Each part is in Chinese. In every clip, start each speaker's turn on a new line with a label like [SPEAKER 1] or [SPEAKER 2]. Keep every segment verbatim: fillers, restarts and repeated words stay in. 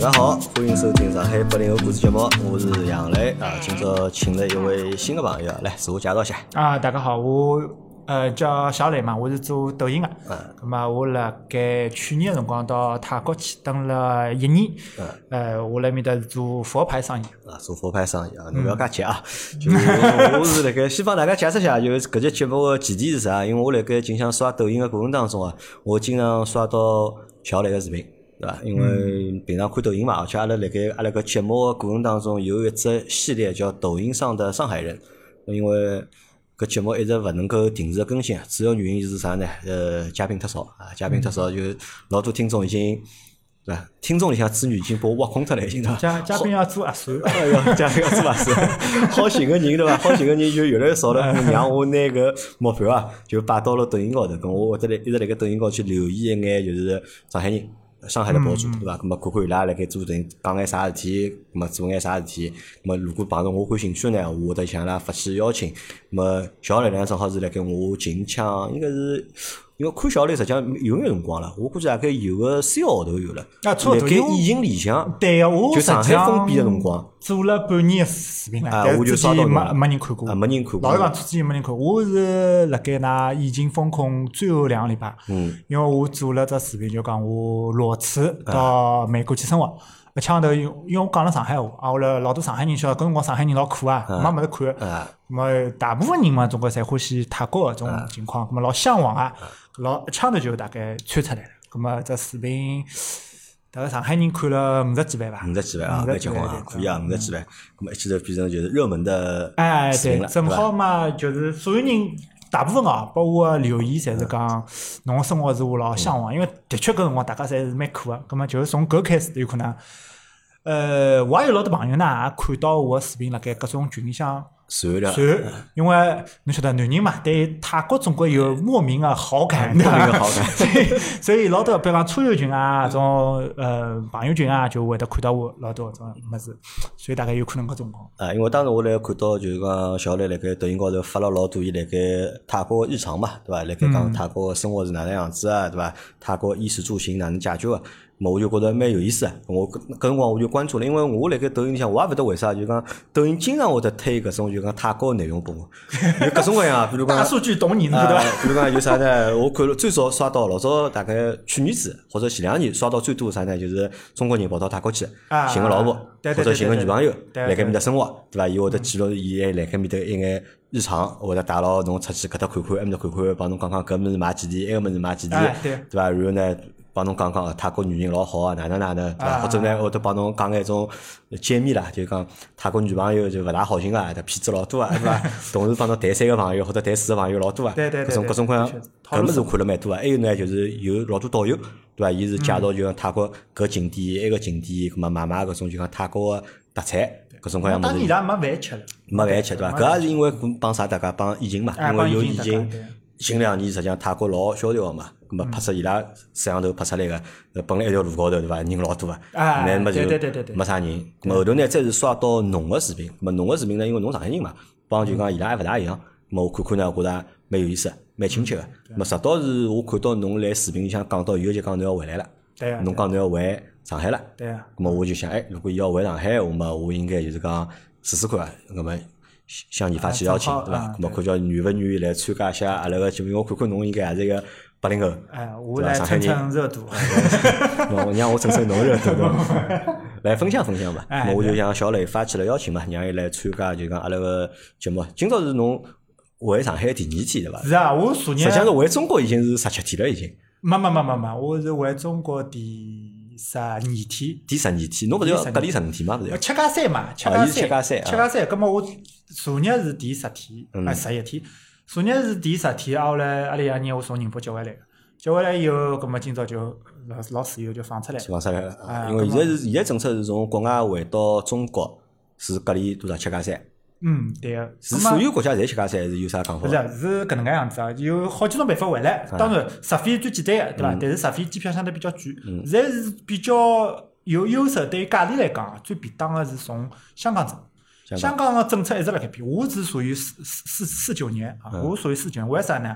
[SPEAKER 1] 家好，欢迎收听上海八零后故事节目，我是杨磊啊。今朝请了一位新的朋友，来自我介绍一下。
[SPEAKER 2] 啊，大家好，我呃叫小磊嘛，我是做抖音的。嗯。咁么我辣盖去年辰光到泰国去蹲了一年。嗯。呃，我辣面搭是做佛牌生意。
[SPEAKER 1] 啊，做佛牌生意啊，侬勿要介急啊。嗯、就是我, 我是辣盖先帮大家解释一下，就是搿节节目的前提是啥？因为我辣盖经常刷抖音的过程当中啊，我经常刷到小磊的视频。对伐？因为平常看抖音嘛，而且阿拉辣盖阿拉个节目个过程当中有一只系列叫抖音上的上海人，因为搿节目一直勿能够定时更新，主要原因是啥呢？呃，嘉宾太少啊，嘉宾太少，就老多听众已经对伐？听众里向资源已经把我挖空脱了，已经对伐？
[SPEAKER 2] 嘉嘉宾要做核酸，
[SPEAKER 1] 哎哟，嘉宾要做核酸，好寻个人对伐？好寻个人就越来越少了，让我拿个目标啊，就摆到了抖音高头，跟我会得来一直辣盖抖音高头去留意一眼就是上海人。上海的博主对伐？咁么看看伊拉辣盖做等讲眼啥事体，咁么做眼啥事体。咁么如果碰到我感兴趣呢，我会得向伊拉发起邀请。咁么小磊呢，正好是辣盖我近腔，应该是因为看小磊实际上有眼辰光了，我估计大概有个三个号头有了。
[SPEAKER 2] 啊，错
[SPEAKER 1] 辣盖疫情里向，
[SPEAKER 2] 对个，我
[SPEAKER 1] 就上海封闭的辰光，
[SPEAKER 2] 做了半年视频了，
[SPEAKER 1] 啊，
[SPEAKER 2] 但
[SPEAKER 1] 我就刷到
[SPEAKER 2] 没没人看过，
[SPEAKER 1] 啊，没人看过。
[SPEAKER 2] 老实讲，之前没人看过。我是辣盖那疫情封控最后两个礼拜，嗯，因为我做了只视频，就讲我裸辞到美国去生活。一枪头，因为我讲了上海话，啊，我来老多上海人晓得，搿辰光上海人老苦啊，没物事看。啊，么大部分人嘛，总归侪欢喜泰国搿种情况，咁么老向往啊，老一枪头就大概穿出来了。咁么只视频，大概上海人看了五十几万吧。
[SPEAKER 1] 五十几万啊，蛮结棍啊，可以啊，五十几万。咁么一记头变成就是热门的
[SPEAKER 2] 哎，对，正好
[SPEAKER 1] 嘛，
[SPEAKER 2] 嘛，就是所有人。大部分啊，包括留言，侪是讲侬生活是我老向往，因为的确搿辰光大家侪是蛮苦个，葛末就是从搿开始有可能，呃，我也有老多朋友呢，也看到我个视频辣盖各种群里向
[SPEAKER 1] 传了，
[SPEAKER 2] 传，因为侬晓得男人嘛，对泰国总归有莫名个好感，
[SPEAKER 1] 莫名个好感，
[SPEAKER 2] 所以所以老多比方车友群啊，种呃朋友群啊，就会得看到我老多种物事，所以大概有可能搿种况。
[SPEAKER 1] 啊，因为当时我来看到就是讲小磊辣盖抖音高头发了老多伊辣盖泰国日常嘛，对伐？辣盖讲泰国生活是哪能样子啊，对伐？泰国衣食住行哪能解决个？么我就觉得蛮有意思啊！我搿辰光我就关注了，因为我辣盖抖音里向我也勿晓得为啥，就讲抖音经常会得推搿种就讲泰国内容拨我，有各种各样，比如讲
[SPEAKER 2] 大数据懂你对伐？
[SPEAKER 1] 比如讲有啥呢？我看了最早刷到老早大概去年子或者前两年刷到最多啥呢？就是中国人跑到泰国去寻个老婆或者寻个女朋友，辣盖面搭生活，对伐？伊会得记录伊辣盖面搭一眼日常，或者带牢侬出去搿搭看看，埃面搭看看，帮侬讲讲搿物事买几钿，埃个物事买几钿，对伐？然后呢？帮侬讲讲泰国女人老好啊，哪能哪能，对伐？或者呢，会得帮侬讲眼种揭秘啦，就讲泰国女朋友就勿大好寻啊，骗子老多啊，对伐？同时帮侬谈三个朋友或者谈四个朋友老多啊，
[SPEAKER 2] 对对对，
[SPEAKER 1] 各种各种各样，搿物事看了蛮多啊。还有呢，就是有老多导游，对伐？伊是介绍就讲泰国搿景点、埃个景点，搿么买买搿种就讲泰国个特产，各种各样物事。
[SPEAKER 2] 当然伊拉没饭吃了，
[SPEAKER 1] 没饭吃对伐？搿也是因为帮啥大家帮疫情嘛，因为有疫情。近两年实际上泰国老萧条个嘛，咁么拍出伊拉摄像头拍出来个，本来一条路高头对伐，人老多个，那么就没啥人。咁么后头呢，再是刷到侬个视频，咁么侬个视频呢，因为侬上海人嘛，帮就讲伊拉还勿大一样。咁么我看看呢，我觉着蛮有意思，蛮亲切个。咁么直到是我看到侬来视频里向讲到以后就讲侬要回来了，侬讲侬要回上海了，
[SPEAKER 2] 对啊。
[SPEAKER 1] 咁么我就想，哎，如果伊要回上海，咁么我应该就是讲试试看，咁么。向你发起邀请，对伐？咁么看叫愿勿愿意来参加一下阿拉个节目？我看看侬应该也是一个八零后，
[SPEAKER 2] 哎，我来蹭蹭热度，
[SPEAKER 1] 侬让我蹭蹭侬热度，来分享分享吧。咁么我就向小磊发起了邀请嘛，让伊来参加，就讲阿拉个节目。今朝是侬回上海第二天对伐？
[SPEAKER 2] 是啊，我昨日
[SPEAKER 1] 实际上是回中国已经是十七天了，已经。
[SPEAKER 2] 没没没没没，我是回中国第。十二天，
[SPEAKER 1] 第十二天，侬勿是要隔离十五天嘛？勿是要
[SPEAKER 2] 七加三嘛？七加三，七加三，七加三。咁么我昨日是第十天，啊十一天，昨日是第十天，啊后来阿里爷让我从宁波接回来个，接回来以后，咁么今朝就老老自由就放出来，
[SPEAKER 1] 放出来了。啊，因为现在是现在政策是从国外回到中国是隔离多少七加三。
[SPEAKER 2] 嗯，对个。
[SPEAKER 1] 是所有国家侪七加三，还是有啥讲法？
[SPEAKER 2] 不是，是搿能介样子啊，有好几种办法回来。当然，直飞最简单个，对伐？但是直飞机票相对比较贵。现在是比较有优势，对于价钿来讲，最便当个是从香港走。香港个政策一直辣盖变，我是属于四四四四九年啊，我属于四九年。为啥呢？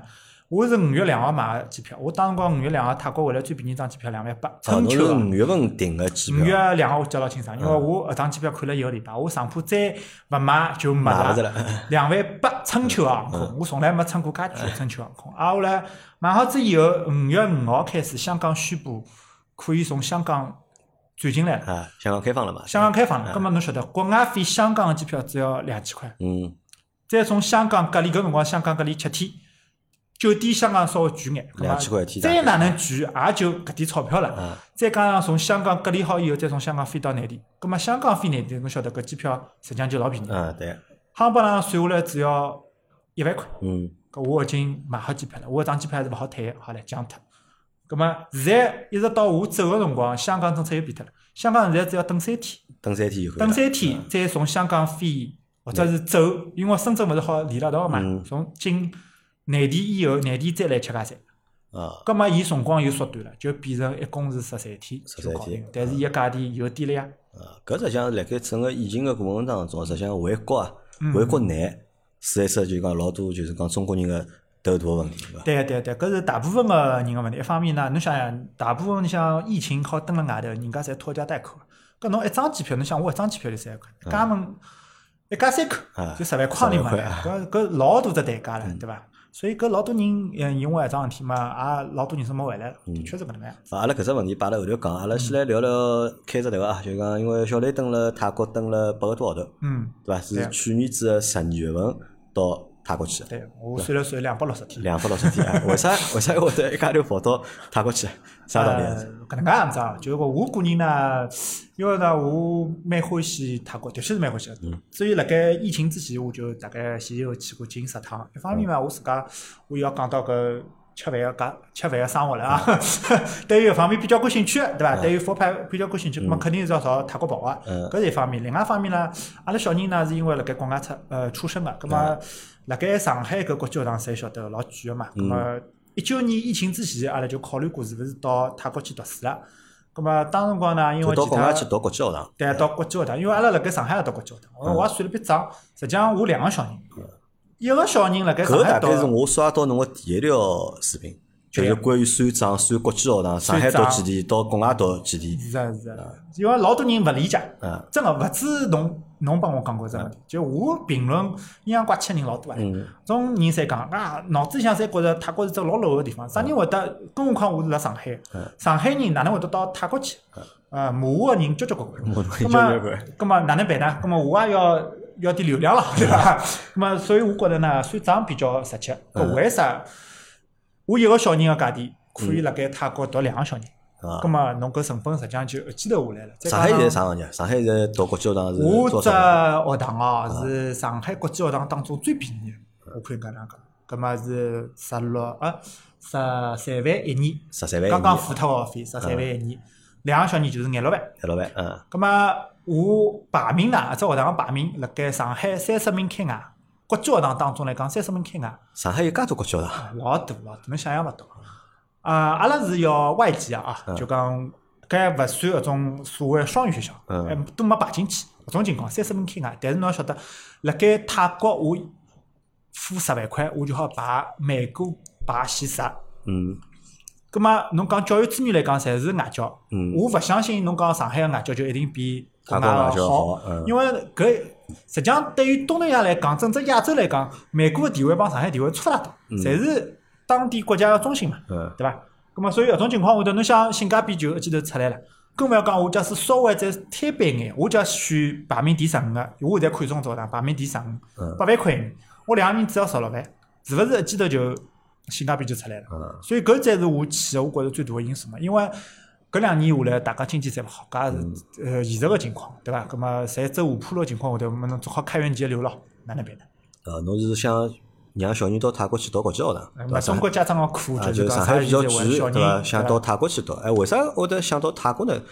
[SPEAKER 2] 我是五月两号买个机票，我当辰光五月两号泰国回来最便宜张机票两万八，春秋
[SPEAKER 1] 个。哦，侬是五月份订个机票。
[SPEAKER 2] 五月两号我记得老清爽，因为我搿张机票看了一个礼拜，我上铺再勿买就没了。两万八春秋航空，我从来没乘过介贵的春秋航空。啊，后来买好之以后，五月五号开始，香港宣布可以从香港转进来了。
[SPEAKER 1] 啊，香港开放了嘛？
[SPEAKER 2] 香港开放了，葛末侬晓得，国外飞香港个机票只要两千块。
[SPEAKER 1] 嗯。
[SPEAKER 2] 再从香港隔离搿辰光，香港隔离七天。酒店香港稍微贵眼，
[SPEAKER 1] 两千块一天，
[SPEAKER 2] 再哪能贵也就搿点钞票了。嗯、再加上从香港隔离好以后，再从香港飞到内地，葛末香港飞内地，侬晓得搿机票实际上就老便宜。
[SPEAKER 1] 嗯，对。
[SPEAKER 2] 航班上算下来只要一万块。
[SPEAKER 1] 嗯。
[SPEAKER 2] 搿我已经买好机票了，我搿张机票还是勿好退，好来降脱。葛末现在一直到我走个辰光，香港政策又变脱了。香港现在只要等三天。
[SPEAKER 1] 等三天就可以。
[SPEAKER 2] 等三天，嗯、再从香港飞或者是走，因为深圳勿是好连了道嘛，嗯、从进。内地以后，内地再来吃家山，啊，葛末伊辰光又缩短了，就变成一共是十三天就搞定。但是伊个价钿又低了呀。
[SPEAKER 1] 啊，搿实际上辣盖整个疫情个过程当中，实际上回国啊，回国难，是一只就讲老多就是讲中国人个头大个问题，对伐？
[SPEAKER 2] 对对对，搿是大部分个人个问题。一方面呢，侬想想，大部分像疫情好蹲辣外头，人家侪拖家带口。搿侬一张机票，侬想我一张机票就三万块，家门一家三口就十万块钿嘛，搿搿老大只代价了，对伐？所以搿老多人嗯因为一桩事体嘛，也老多人是没回来了，确实搿能样。
[SPEAKER 1] 阿拉搿只问题摆辣后头讲，阿拉先来聊聊开只头啊，就讲因为小雷蹲辣泰国蹲了八个多号头，嗯，对伐？是去年子个十二月份到泰国去。
[SPEAKER 2] 对，我算了算两百六十天。
[SPEAKER 1] 两百六十天啊？为啥为啥会得一家头跑到泰国去？啥道理？
[SPEAKER 2] 呃，搿能介样子啊，就是讲我个人呢，因为呢我蛮欢喜泰国，的确是蛮欢喜的。嗯。所以辣盖疫情之前，我就大概前后去过近十趟。一方面嘛，我自家我要讲到搿吃饭个家吃饭个生活了啊，对于搿方面比较感兴趣，对伐？对于佛牌比较感兴趣，咾么肯定是要朝泰国跑个。嗯。搿是一方面，另外一方面呢，阿拉小人呢是因为辣盖国外出呃出生个，咾么辣盖上海搿国际学堂侪晓得老贵个嘛，咾么。一九年疫情之前，阿拉就考虑过是勿是到泰国去读书了。咁么当辰光呢，因为
[SPEAKER 1] 到国外去读国际学堂。
[SPEAKER 2] 对，到国际学堂，因为阿拉辣盖上海也读国际学堂。我我也算了笔账，实际上我两个小人，一个小人辣盖上海读。
[SPEAKER 1] 搿大概是我刷到侬个第一条视频，就是关于算账、算国际学堂，上海读几钿，到国外读几钿。
[SPEAKER 2] 是啊是啊，因为老多人勿理解，真个勿止侬。侬帮我讲过这问题，就我评论阴阳怪气的人老多啊。种人侪讲啊，脑子里向侪觉着泰国是只老落后个地方。啥人会得？更何况我是辣上海，上海人哪能会得到泰国去？呃，骂我个人交交关关。咁么，咁么哪能办呢？咁么我也要要点流量了，对伐？咁么，所以我觉着呢，算账比较实际。搿为啥？我一个小人个价钿可以辣盖泰国读两个小人？啊，咁么侬搿成本实际上就一记头下来了。
[SPEAKER 1] 上海现在啥行业？上海现在读国际学堂是
[SPEAKER 2] 我只学堂哦，是上海国际学堂当中最便宜的，我可以搿能讲。咁么是十六啊，十三万一年。
[SPEAKER 1] 十三万。
[SPEAKER 2] 刚刚付脱学费，十三万一年，两个小人就是廿六万。
[SPEAKER 1] 廿六万，嗯。
[SPEAKER 2] 咁么我排名呢？只学堂个排名辣盖上海三十名开外，国际学堂当中来讲，三十名开外。
[SPEAKER 1] 上海有介多国际学堂？
[SPEAKER 2] 老大老大，侬想象勿到。啊，阿拉是要外籍啊，啊，就讲搿勿算搿种所谓双语学校，嗯，都没排进去。搿种情况，三十名开外，但是侬要晓得，辣盖泰国我付十万块，我就好排美国排前十。嗯。葛末侬讲教育资源来讲，侪是外教。嗯。我勿相信侬讲上海个外教就一定比国外好，嗯，因为搿实际上对于东南亚来讲，整只亚洲来讲，美国个地位帮上海地位差勿大多，侪是。当地国家个中心嘛，嗯、对伐？咁么，所以搿种情况下头，侬想性价比就一记头出来了。更勿要讲，我假使稍微再摊板眼，我假选排名第十五个，我现在看中学堂排名第十五，八万块一年，我两个人只要十六万，是勿是一记头就性价比就出来了？嗯、所以搿才是我去，我觉着最大个因素嘛。因为搿两年下来，大家经济侪勿好，搿是呃现实个情况，对伐？咁么，侪走下坡路情况下头，么侬做好开源节流咯，哪能办呢？
[SPEAKER 1] 呃，侬是想？让小人到泰国去读国际学堂，
[SPEAKER 2] 对中国家长个苦
[SPEAKER 1] 就是上海比较贵，对伐？想到泰国去读，哎，为啥会得想到泰国呢？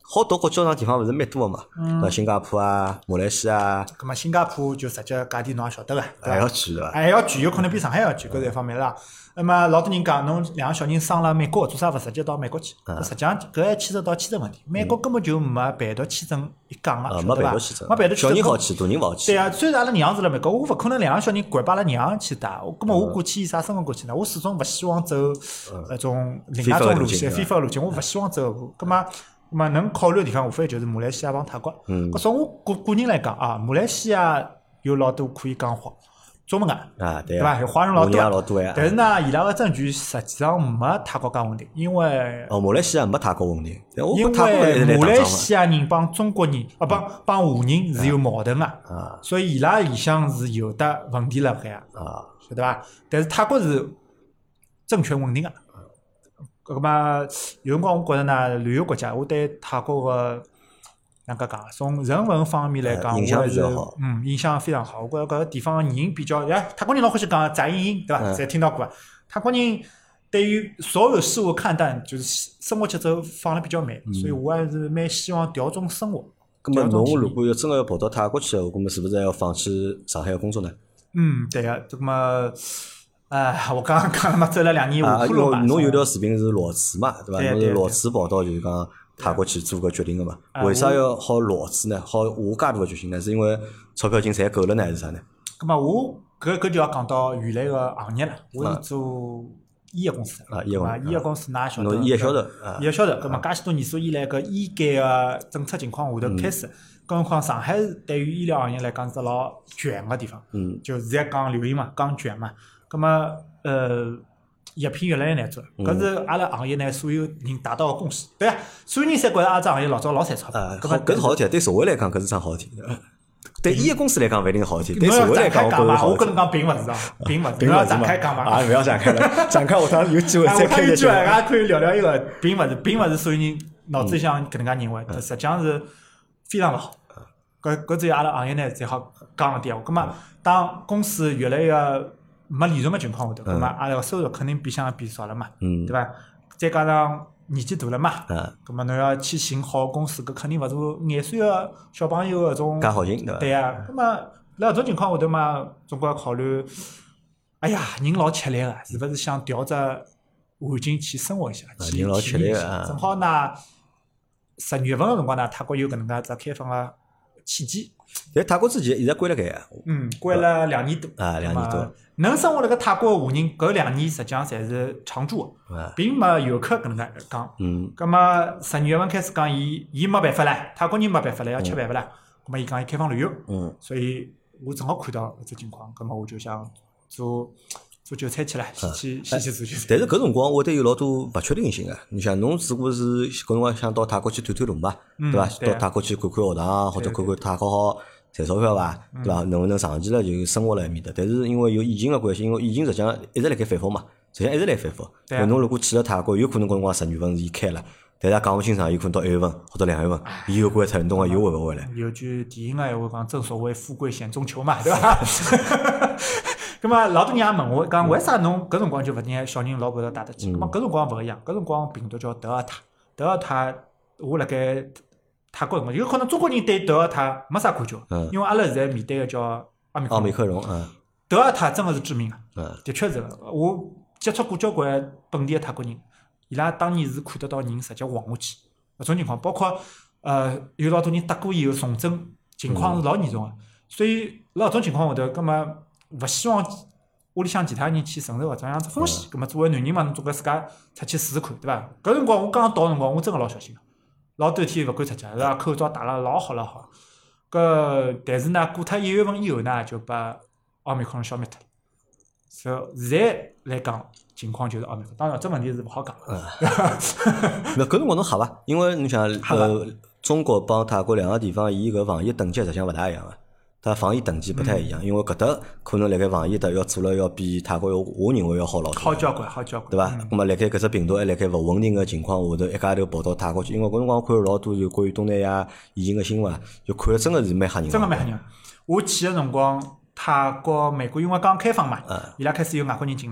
[SPEAKER 1] 好到国交上地方勿是蛮多个嘛？嗯，新加坡啊、马来西亚。
[SPEAKER 2] 咁么新加坡就直接价钿侬也晓得个，
[SPEAKER 1] 还要贵对伐？
[SPEAKER 2] 还要贵，有可能比上海要贵，搿是一方面啦。那么老多人讲，侬两个小人生了美国，做啥勿直接到美国去？实际上搿还牵涉到签证问题。美国根本就没办读签证一讲个，
[SPEAKER 1] 没办
[SPEAKER 2] 读
[SPEAKER 1] 签证，
[SPEAKER 2] 没办读签证。
[SPEAKER 1] 小人好去，大人勿好去。
[SPEAKER 2] 对啊，虽然阿拉娘住辣美国，我勿可能两个小人掼把阿拉娘去带。搿么我过去以啥身份过去呢？我始终勿希望走那种另外种路线，非法路线，我勿希望走。搿么。咁么能考虑的地方无非就是马来西亚帮泰国。嗯。搿从我个个人来讲啊，马来西亚有老多可以讲话中文个，
[SPEAKER 1] 啊对
[SPEAKER 2] 伐？华人老多。
[SPEAKER 1] 老多呀。
[SPEAKER 2] 但是呢，伊拉个证据实际上没泰国介稳定，因为
[SPEAKER 1] 哦，马来西亚没泰国稳定。
[SPEAKER 2] 因为马来西亚人帮中国人啊，帮帮华人是有矛盾个，啊，所以伊拉里向是有得问题辣海啊，晓得伐？但是泰国是政权稳定个。咁么有辰光我觉着呢，旅游国家，我对泰国个哪能讲？从人文方面来讲，
[SPEAKER 1] 印象比较好。
[SPEAKER 2] 嗯，印象非常好。我觉着搿个地方人比较，哎，泰国人老欢喜讲宅阴阴，对伐？侪听到过。泰国人对于所有事物看淡，就是生活节奏放得比较慢，所以我还是蛮希望调种生活。
[SPEAKER 1] 咁么侬如果要真个要跑到泰国去个话，咁么是勿是还要放弃上海个工作呢？
[SPEAKER 2] 嗯，对个，这么。哎，我刚刚讲了嘛，走了两年下坡路嘛。
[SPEAKER 1] 侬有条视频是裸辞嘛，对伐？侬是裸辞跑到就是讲泰国去做个决定个嘛？为啥要好裸辞呢？好下介大个决心呢？是因为钞票已经赚够了呢，还是啥呢？
[SPEAKER 2] 咁么我搿搿就要讲到原来个行业了。我是做医药公司
[SPEAKER 1] 啊，医药公
[SPEAKER 2] 司，医药公司㑚晓得？
[SPEAKER 1] 侬医药销售，
[SPEAKER 2] 医药销售。咁么介许多年数以来，搿医改个政策情况下头开始，更何况上海对于医疗行业来讲是老卷个地方。嗯。就现在讲流行嘛，讲卷嘛。咁么，呃，药品越来越难做，搿是阿拉行业呢所有人达到个共识，对啊，所有人侪觉着阿只行业老早老赚钞票。
[SPEAKER 1] 搿搿是好事体，对社会来讲搿是桩好事体。对医药公司来讲勿一定好事体，对社会来讲我觉着好。
[SPEAKER 2] 我跟侬讲并勿是啊，并勿是。侬要展开讲嘛？
[SPEAKER 1] 啊，勿要展开了，展开下趟有机会再开一
[SPEAKER 2] 句。大家可以聊聊一个，并勿是，并勿是所有人脑子里向搿能介认为，实际上是非常勿好。搿搿只有阿拉行业呢才好讲个点。咁么，当公司越来越没利润个情况下头，咁么阿拉个收入肯定变相变少了嘛，嗯、对伐？再加上年纪大了嘛，咁么侬要去寻好公司，搿肯定勿是廿岁个小朋友搿种
[SPEAKER 1] 介好寻，对伐？
[SPEAKER 2] 对啊，咁么辣搿种情况下头嘛，总归要考虑，哎呀，人老吃力个，是勿是想调只环境去生活一下，去
[SPEAKER 1] 人老吃力个，
[SPEAKER 2] 正好呢，十二月份个辰光呢，泰国有搿能介只开放个契机。
[SPEAKER 1] 但泰国之前一直关了盖，
[SPEAKER 2] 嗯，关了两年多
[SPEAKER 1] 啊，两年多。
[SPEAKER 2] 能生活辣盖泰国个华人，搿两年实际上侪是常住个，并没游客搿能介讲。嗯。葛末十二月份开始讲，伊伊没办法唻，泰国人没办法唻，要吃饭勿啦？葛末伊讲伊开放旅游。嗯。所以我正好看到搿只情况，葛末我就想做做韭菜去了，先去先去做韭菜。
[SPEAKER 1] 但是搿辰光我得有老多勿确定性个，你想侬如果是搿辰光想到泰国去探探路嘛，对伐？到泰国去看看学堂，或者看看泰国好赚钞票伐？对伐？能勿能长期了就生活辣埃面搭？但是因为有疫情个关系，因为疫情实际上一直辣盖反复嘛，实际上一直辣反复。对。侬如果去了泰国，有可能搿辰光十月份是伊开了，但是也讲勿清爽，有可能到一月份或者两月份，伊又关脱，侬讲又回勿回来？
[SPEAKER 2] 有句电影个闲话讲，正所谓富贵险中求嘛，对伐？咁么老多人也问我讲，为啥侬搿辰光就勿让小人老婆头带得去？咁么搿辰光勿一样，搿辰光病毒叫德尔塔，德尔塔我辣盖泰国辰光，有可能中国人对德尔塔没啥感觉，因为阿拉现在面对个叫奥密克
[SPEAKER 1] 奥密克戎，嗯，
[SPEAKER 2] 德尔塔真个是致命个，嗯，的确是个。我接触过交关本地个泰国人，伊拉当年是看得到人直接滑下去，搿种情况，包括呃有老多人得过以后重症情况是老严重个，所以辣搿种情况下头，葛末勿希望屋里向其他人去承受搿种样子风险，葛末作为男人嘛，侬总归自家出去试试看，对伐？搿辰光我刚刚到辰光，我真个老小心个，老多天勿敢出去，是伐？口罩戴了老好老好。搿但是呢，过脱一月份以后呢，就把奥密克戎消灭脱了。所以现在来讲，情况就是奥密克戎。当然，这问题是勿好讲。嗯。
[SPEAKER 1] 那搿辰光侬吓伐？因为侬想，呃，中国帮泰国两个地方，伊搿防疫等级实际上勿大一样个。它防疫等级不太一样，嗯、因为搿搭可能辣盖防疫搭要做了要比泰国我认为要好老多。
[SPEAKER 2] 好交关，好交关，
[SPEAKER 1] 对伐？咁么辣盖搿只病毒还辣盖勿稳定个情况下头，一家头跑到泰国去，因为搿辰光看老多就关于东南亚疫情个新闻，就看了真个是蛮吓人。
[SPEAKER 2] 真个蛮吓人。我去个辰光，泰国、美国因为刚开放嘛，伊拉开始有外国人进来了。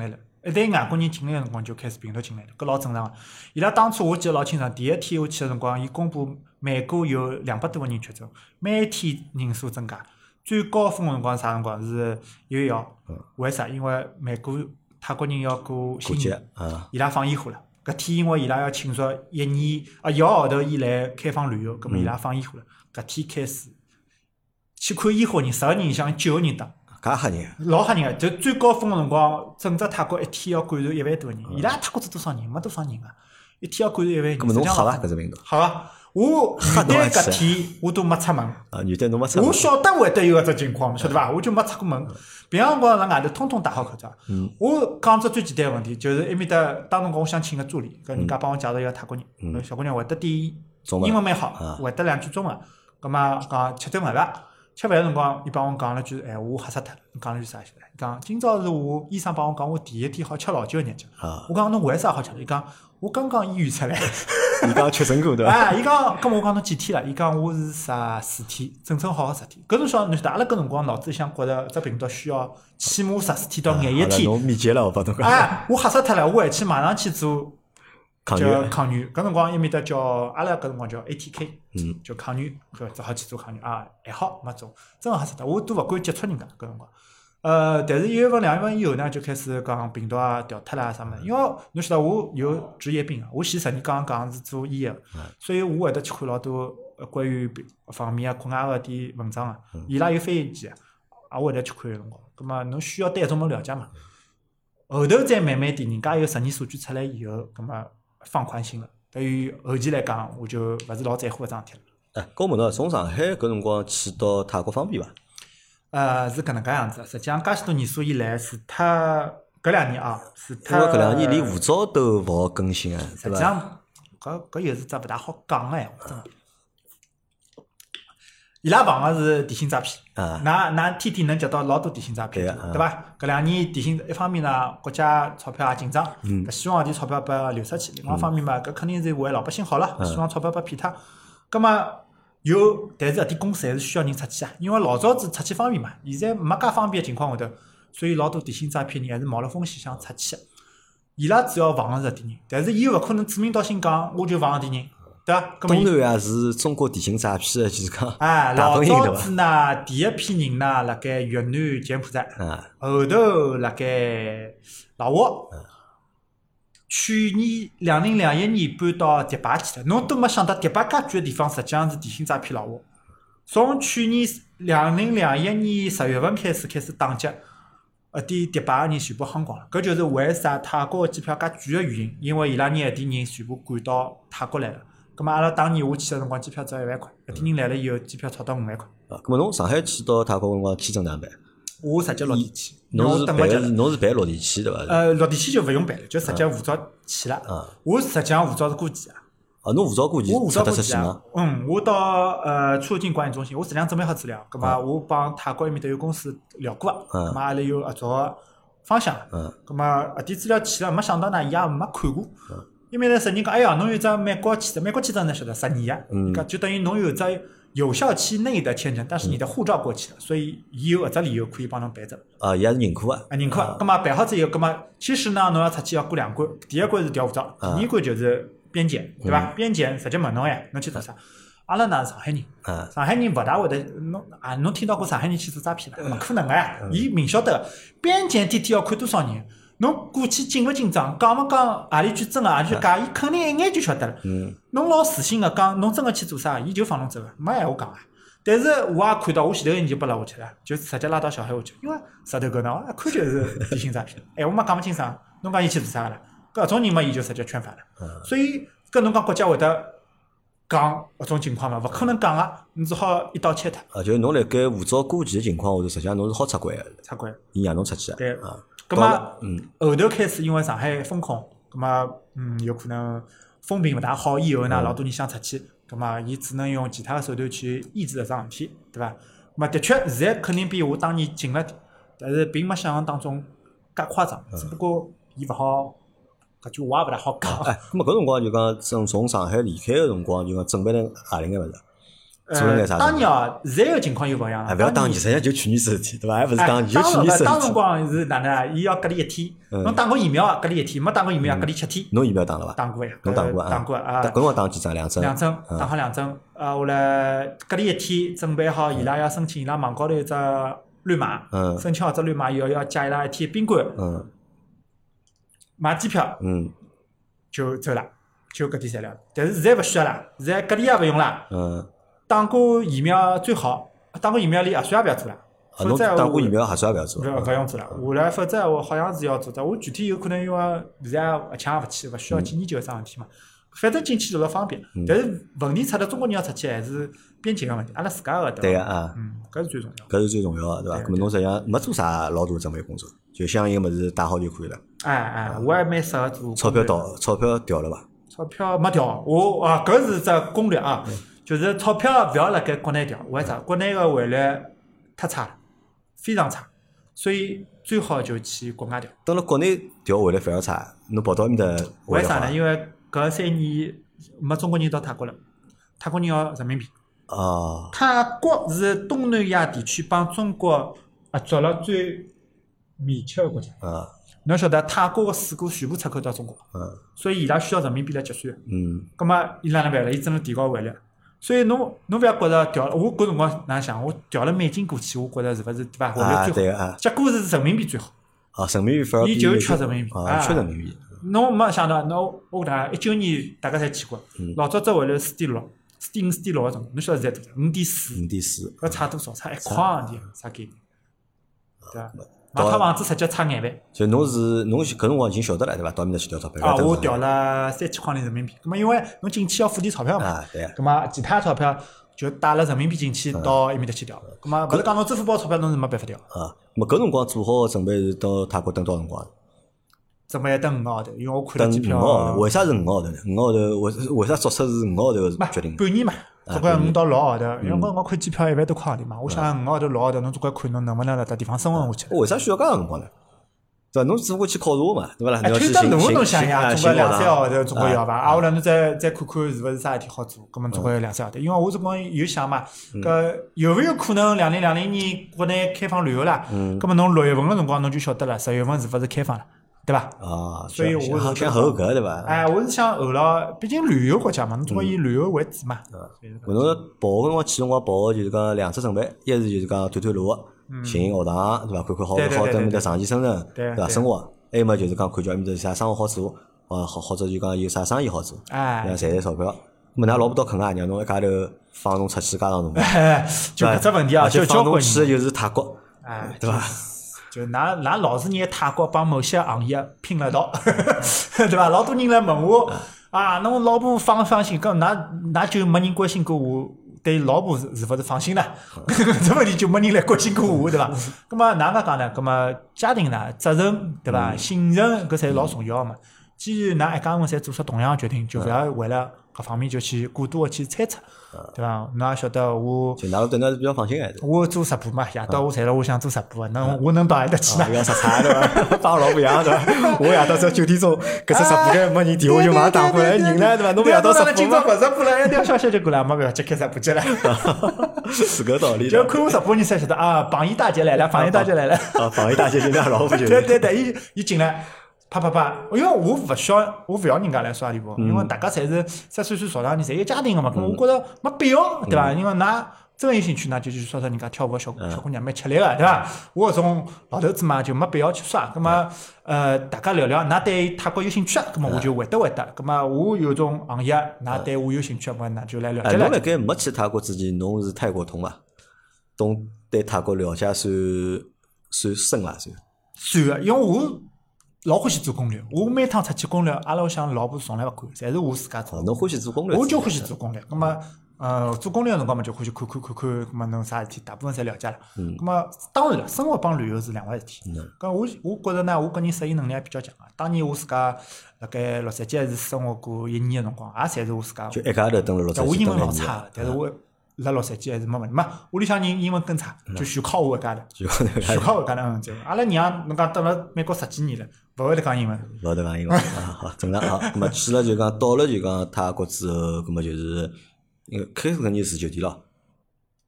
[SPEAKER 2] 一旦外国人进来个辰光就开始病毒进来了，搿老正常个。伊拉当初我记得老清爽，第一天我去个辰光，伊公布美国有两百多个人确诊，每天人数增加，最高峰个辰光啥辰光是一月一号？为啥？因为美国泰国人要过新年，伊拉放烟花了。搿天因为伊拉要庆祝一年啊一个号头以来开放旅游，葛末伊拉放烟花了。搿天开始去看烟花人，十个人里向九个人打。
[SPEAKER 1] 介吓人，
[SPEAKER 2] 老吓人个！就最高峰个辰光，整只泰国一天要感染一万多个人。伊拉泰国是多少人？没多少人个，一天要感染一万人。
[SPEAKER 1] 搿么侬吓伐？搿只病毒？
[SPEAKER 2] 吓个！我元旦搿天我都没出门。
[SPEAKER 1] 啊，元旦侬没出门。
[SPEAKER 2] 我晓得会得有搿只情况，晓得伐？我就没出过门。平常辰光辣外头通通戴好口罩。
[SPEAKER 1] 嗯。
[SPEAKER 2] 我讲只最简单个问题，就是埃面搭当辰光我想请个助理，搿人家帮我介绍一个泰国人，小姑娘会得点英文蛮好，会得两句中文。葛末讲吃顿饭伐？吃饭个辰光，伊帮我讲了句闲话，我吓死脱了。讲了句啥？伊讲今朝是我医生帮我讲，我第一天好吃老酒个日脚。我讲侬为啥好吃？伊讲我刚刚医院出来。
[SPEAKER 1] 伊讲确诊过对伐？
[SPEAKER 2] 啊，伊讲，咁我讲侬几天了？伊讲我是啥十天，整整好个十天。搿种晓侬晓得，阿拉搿辰光脑子里向觉着只病毒需要起码十四天到廿一天。
[SPEAKER 1] 侬密集了，我帮侬讲。
[SPEAKER 2] 啊，我吓死脱了！我回去马上去做
[SPEAKER 1] 抗原，
[SPEAKER 2] 抗原。搿辰光埃面搭叫阿拉搿辰光叫 A T K，
[SPEAKER 1] 嗯，
[SPEAKER 2] 叫抗原，搿只好去做抗原啊，还好没做，真个吓死脱，我都勿敢接触人家搿辰光。呃，但是一月份、两月份以后呢，就开始讲病毒啊调脱啦啥物事。因为侬晓得我有职业病啊，我前十年刚刚讲是做医个，所以我会得去看老多关于方面啊、国外个点文章啊，伊拉有翻译机啊，啊我会得去看个辰光。葛末侬需要对一种门了解嘛，后头再慢慢点，人家有实验数据出来以后，葛末放宽心了。对于后期来讲，我就勿是老在乎搿桩事体了。
[SPEAKER 1] 哎，搿我问侬，从上海搿辰光去到泰国方便伐？
[SPEAKER 2] 呃，是搿能介样子。实际上，介许多年数以来，除脱搿两年啊，除脱
[SPEAKER 1] 因为搿两年连护照都勿好更新啊，
[SPEAKER 2] 实际上，搿搿又是只勿大好讲个闲话，真个。伊拉防个是电信诈骗，
[SPEAKER 1] 啊，
[SPEAKER 2] 㑚㑚天天能接到老多电信诈骗，对伐？搿两年电信一方面呢，国家钞票也紧张，搿希望搿点钞票拨流出去；另外一方面嘛，搿肯定是为老百姓好了，希望钞票拨骗脱。葛末有，但是搿点公司还是需要人出去啊，因为老早子出去方便嘛，现在没介方便个情况下头，所以老多电信诈骗人还是冒了风险想出去。伊拉主要防个是搿点人，但是伊又勿可能指名道姓讲我就防搿点人，对伐？
[SPEAKER 1] 东南亚是中国电信诈骗个，就是讲
[SPEAKER 2] 哎，老早子呢，第一批人呢，辣盖越南、柬埔寨，后头辣盖老挝。去年两零两一年搬到迪拜去了，侬都没想到迪拜介贵个地方，实际上是电信诈骗老挝。从去年两零两一年十月份开始开始打击，一点迪拜个人全部夯光了。搿就是为啥泰国个机票介贵个原因，因为伊拉拿一点人全部赶到泰国来了。咁么阿拉当年我去个辰光，机票只要一万块，一点人来了以后，机票炒到五万块。
[SPEAKER 1] 啊，咁么侬上海去到泰国辰光签证哪能办？
[SPEAKER 2] 我直接落地去，
[SPEAKER 1] 侬是办侬是办落地去对伐？
[SPEAKER 2] 呃，落地去就勿用办了，就直接护照去了。
[SPEAKER 1] 嗯，
[SPEAKER 2] 我实际上护照是过期啊。
[SPEAKER 1] 哦，侬护照过期，
[SPEAKER 2] 我护照过期
[SPEAKER 1] 啊。
[SPEAKER 2] 嗯，我到呃出入境管理中心，我实际上准备好资料，葛末我帮泰国埃面搭有公司聊过个，葛末阿拉有合作方向。嗯，葛末搿点资料去了，没想到呢，伊也没看过。嗯，因为呢，实人讲，哎呀，侬有只美国签证，美国签证呢晓得十年个，嗯，就等于侬有只有效期内的签证，但是你的护照过期了，所以伊有搿只理由可以帮侬办着。
[SPEAKER 1] 啊，伊也是认可啊。
[SPEAKER 2] 啊，认可。葛末办好之后，葛末其实呢，侬要出去要过两关，第一关是调护照，第二关就是边检，对伐？边检直接问侬哎，侬去做啥？阿拉呢是上海人，上海人勿大会得侬啊，侬听到过上海人去做诈骗伐？勿可能个呀，伊明晓得边检天天要看多少人。侬过去紧勿紧张，讲勿讲何里句真个，何里句假，伊肯定一眼就晓得了。侬老自信个讲，侬真个去做啥，伊就放侬走个，没闲话讲个。但是我也看到，我前头个人就拨拉下去了，就直接拉到小海下去，因为石头搿呢，一看就是电信诈骗。闲话嘛讲勿清爽，侬讲伊去做啥个了？搿种人嘛，伊就直接圈返了。所以搿侬讲国家会得讲搿种情况嘛，勿可能讲个，侬只好一刀切脱。
[SPEAKER 1] 啊，就是侬辣盖护照过期个情况下头，实际上侬是好出关个。
[SPEAKER 2] 出关。
[SPEAKER 1] 伊让侬出去个。
[SPEAKER 2] 对
[SPEAKER 1] 啊。
[SPEAKER 2] 咁么，嗯，后头开始因为上海封控，咁么，嗯，有可能风评勿大好，以后呢，老多人想出去，咁么，伊只能用其他个手段去抑制搿桩事体，对伐？咁么，的确，现在肯定比我当年近了点，但是并没想象当中介夸张，只不过伊勿好，搿句话也勿大好讲。
[SPEAKER 1] 哎，咁么搿辰光就讲从从上海离开个辰光，就讲准备了何里眼物事？ 做了眼啥？
[SPEAKER 2] 当然哦，现在个情况又勿一样了。
[SPEAKER 1] 勿要当年，实际上就去年子事体，对伐？还勿是讲就去年事体。
[SPEAKER 2] 当辰光是哪能啊？伊要隔离一天，侬打过疫苗隔离一天，没打过疫苗隔离七天。
[SPEAKER 1] 侬疫苗打了伐？
[SPEAKER 2] 打过呀，
[SPEAKER 1] 侬打过啊？
[SPEAKER 2] 打过啊。
[SPEAKER 1] 搿辰光打几针？两针。
[SPEAKER 2] 两针，打好两针。啊，后来隔离一天，准备好伊拉要申请伊拉网高头一只绿码，申请好只绿码以后要借伊拉一天宾馆，买机票，就走了，就搿点材料。但是现在勿需要了，现在隔离也勿用了。打过疫苗最好，打过疫苗连核酸也勿要做了。否则
[SPEAKER 1] 打过疫苗核酸也勿要做。
[SPEAKER 2] 勿勿用做了，下来否则我好像是要做的。我具体有可能因为现在一枪也勿去，勿需要去研究桩事体嘛。反正进去做了方便，但是问题出了中国人要出去还是边境个问题，阿拉自家个
[SPEAKER 1] 对个啊，
[SPEAKER 2] 嗯，搿是最重要。
[SPEAKER 1] 搿是最重要个，对伐？搿么侬实际上没做啥老大准备工作，就相应个物事打好就可以了。
[SPEAKER 2] 哎哎，我还蛮适合做。
[SPEAKER 1] 钞票到，钞票调了伐？
[SPEAKER 2] 钞票没调，我啊搿是只攻略啊。就是钞票勿要辣盖国内调，为啥？国内个汇率太差了，非常差，所以最好就去国外调。
[SPEAKER 1] 等辣国内调汇率反而差，侬跑到埃面搭
[SPEAKER 2] 为啥呢？因为搿三年没中国人到泰国了，泰国人要人民币。
[SPEAKER 1] 哦。
[SPEAKER 2] 泰国是东南亚地区帮中国合作了最密切个国家。
[SPEAKER 1] 啊。
[SPEAKER 2] 侬晓得泰国个水果全部出口到中国，
[SPEAKER 1] 嗯，
[SPEAKER 2] 所以伊拉需要人民币来结算。
[SPEAKER 1] 嗯。
[SPEAKER 2] 葛末伊哪能办了？伊只能提高汇率。所以侬侬勿要觉着调，我搿辰光哪能想？我调了美金过去，我觉着是勿是对伐？汇率最好。
[SPEAKER 1] 啊，
[SPEAKER 2] 结果是人民币最好。
[SPEAKER 1] 啊，人民币反而
[SPEAKER 2] 伊就缺人民币，
[SPEAKER 1] 啊，缺人民币。
[SPEAKER 2] 侬没想到，侬我搿能一九年大家侪去过，老早只汇率四点六、四点五、四点六个钟，侬晓得现在多少？五点四。
[SPEAKER 1] 五点四。
[SPEAKER 2] 搿差多少？差一块洋钿，啥概念？对伐？买套房子直接差眼万。
[SPEAKER 1] 就侬是侬搿辰光已经晓得了对伐？到埃面搭去调钞票。
[SPEAKER 2] 啊，我调了三千块钿人民币。葛末因为侬进去要付点钞票嘛。
[SPEAKER 1] 啊，对。
[SPEAKER 2] 葛末其他钞票就带了人民币进去到埃面搭去调。葛末勿是讲侬支付宝钞票侬是没办法调。
[SPEAKER 1] 啊，葛末搿辰光做好个准备是到泰国等多少辰光？
[SPEAKER 2] 准备等五个号头，因为我看了机票。
[SPEAKER 1] 五个号头，为啥是五个号头呢？五个号头为为啥做出是五个号头个决定？
[SPEAKER 2] 半年嘛，总归五到六个号头。因为我我看机票一万多块钿嘛，我想五个号头、六个号头，侬总归看侬能勿能辣搭地方生活下去。
[SPEAKER 1] 为啥需要介长辰光呢？对伐？侬只不过去考察嘛，对伐啦？
[SPEAKER 2] 哎，推得路侬想呀，总归两三个号头总归要伐？
[SPEAKER 1] 啊，
[SPEAKER 2] 后来侬再再看看是勿是啥事体好做，葛末总归两三个号头。因为我总归有想嘛，搿有勿有可能两零两零年国内开放旅游啦？葛末侬六月份个辰光侬就晓得了，十月份是勿是开放了？对伐？
[SPEAKER 1] 啊，
[SPEAKER 2] 所以我是
[SPEAKER 1] 想后搿对伐？
[SPEAKER 2] 哎，我是想后了，毕竟旅游国家嘛，侬总归以旅游为主嘛。
[SPEAKER 1] 搿侬报个辰光去辰光报个就是讲两只准备，一是就是讲探探路，寻学堂对伐？看看好勿好在埃面搭长期生存对伐？生活，还有么就是讲看叫埃面搭有啥生活好做，哦，好或者就讲有啥生意好做，
[SPEAKER 2] 哎，
[SPEAKER 1] 赚赚钞票。咾么，㑚老婆倒肯啊，让侬一家头放侬出去加上侬，
[SPEAKER 2] 就搿只问题啊，就
[SPEAKER 1] 放侬去就是泰国，
[SPEAKER 2] 哎，
[SPEAKER 1] 对伐？
[SPEAKER 2] 就㑚㑚老是拿泰国帮某些行业拼了道，对伐？老多人来问我啊，侬老婆放勿放心？搿㑚㑚就没人关心过我对老婆是是勿是放心呢？这问题就没人来关心过我，对伐？葛末哪能讲呢？葛末家庭呢，责任对伐？信任搿才是老重要个嘛。既然㑚一家人侪做出同样个决定，就勿要为了搿方面就去过多个去猜测，对伐？侬也晓得我，
[SPEAKER 1] 就㑚对㑚是比较放心个。我
[SPEAKER 2] 做直播嘛，夜到我赚了，我想做直播，那我能到埃搭去呢？
[SPEAKER 1] 要出差对伐？帮老婆一样对伐？我夜到只九点钟，搿只直播间没人电话就马上打过来，人呢对伐？侬勿夜到直播
[SPEAKER 2] 今朝勿直播了，一条消息就过来，没办法，就开直播间了。
[SPEAKER 1] 是搿道理。
[SPEAKER 2] 就看我直播，你才晓得啊，榜一大姐来了，榜一大姐来了。
[SPEAKER 1] 啊，榜一大姐今天老婆就。
[SPEAKER 2] 对对对，伊伊进来。啪啪啪！因为我勿需要，我勿要人家来刷礼物，因为大家侪是十岁岁、少上年，侪有家庭个嘛。咁我觉着没必要，对伐？因为㑚真有兴趣，㑚就去刷刷人家跳舞个小小姑娘，蛮吃力个，对伐？我搿种老头子嘛，就没必要去刷。咁么，呃，大家聊聊，㑚对泰国有兴趣啊？咁么我就回答回答。咁么我有种行业，㑚对我有兴趣，咁那就来了解了解。
[SPEAKER 1] 侬辣盖没去泰国之前，侬是泰国通伐？懂对泰国了解算算深伐？算。
[SPEAKER 2] 算个，因为我。老欢喜做攻略，我每趟出去攻略，阿拉屋里向老婆从来勿管，侪是我自家做。
[SPEAKER 1] 侬欢喜做攻略？
[SPEAKER 2] 我就欢喜做攻略。咁么，呃，做攻略个辰光嘛，就欢喜看看看看，咁么侬啥事体，大部分侪了解了。咁么，当然了，生活帮旅游是两回事体。咁我我觉着呢，我个人适应能力还比较强个。当年我自家辣盖洛杉矶还是生活过一年个辰光，也侪是我自家。
[SPEAKER 1] 就一家头蹲辣洛杉矶。
[SPEAKER 2] 我英文老差个，但是我辣洛杉矶还是没问题。没，屋里向人英文更差，就全靠我一家头。全靠我一家头，嗯，就阿拉娘侬讲蹲辣美国十几年了。勿会得讲英文，
[SPEAKER 1] 勿会得讲英文啊，好正常好。咁么去了就讲到了就讲泰国之后，咁么就是因为开始肯定是住酒店咯，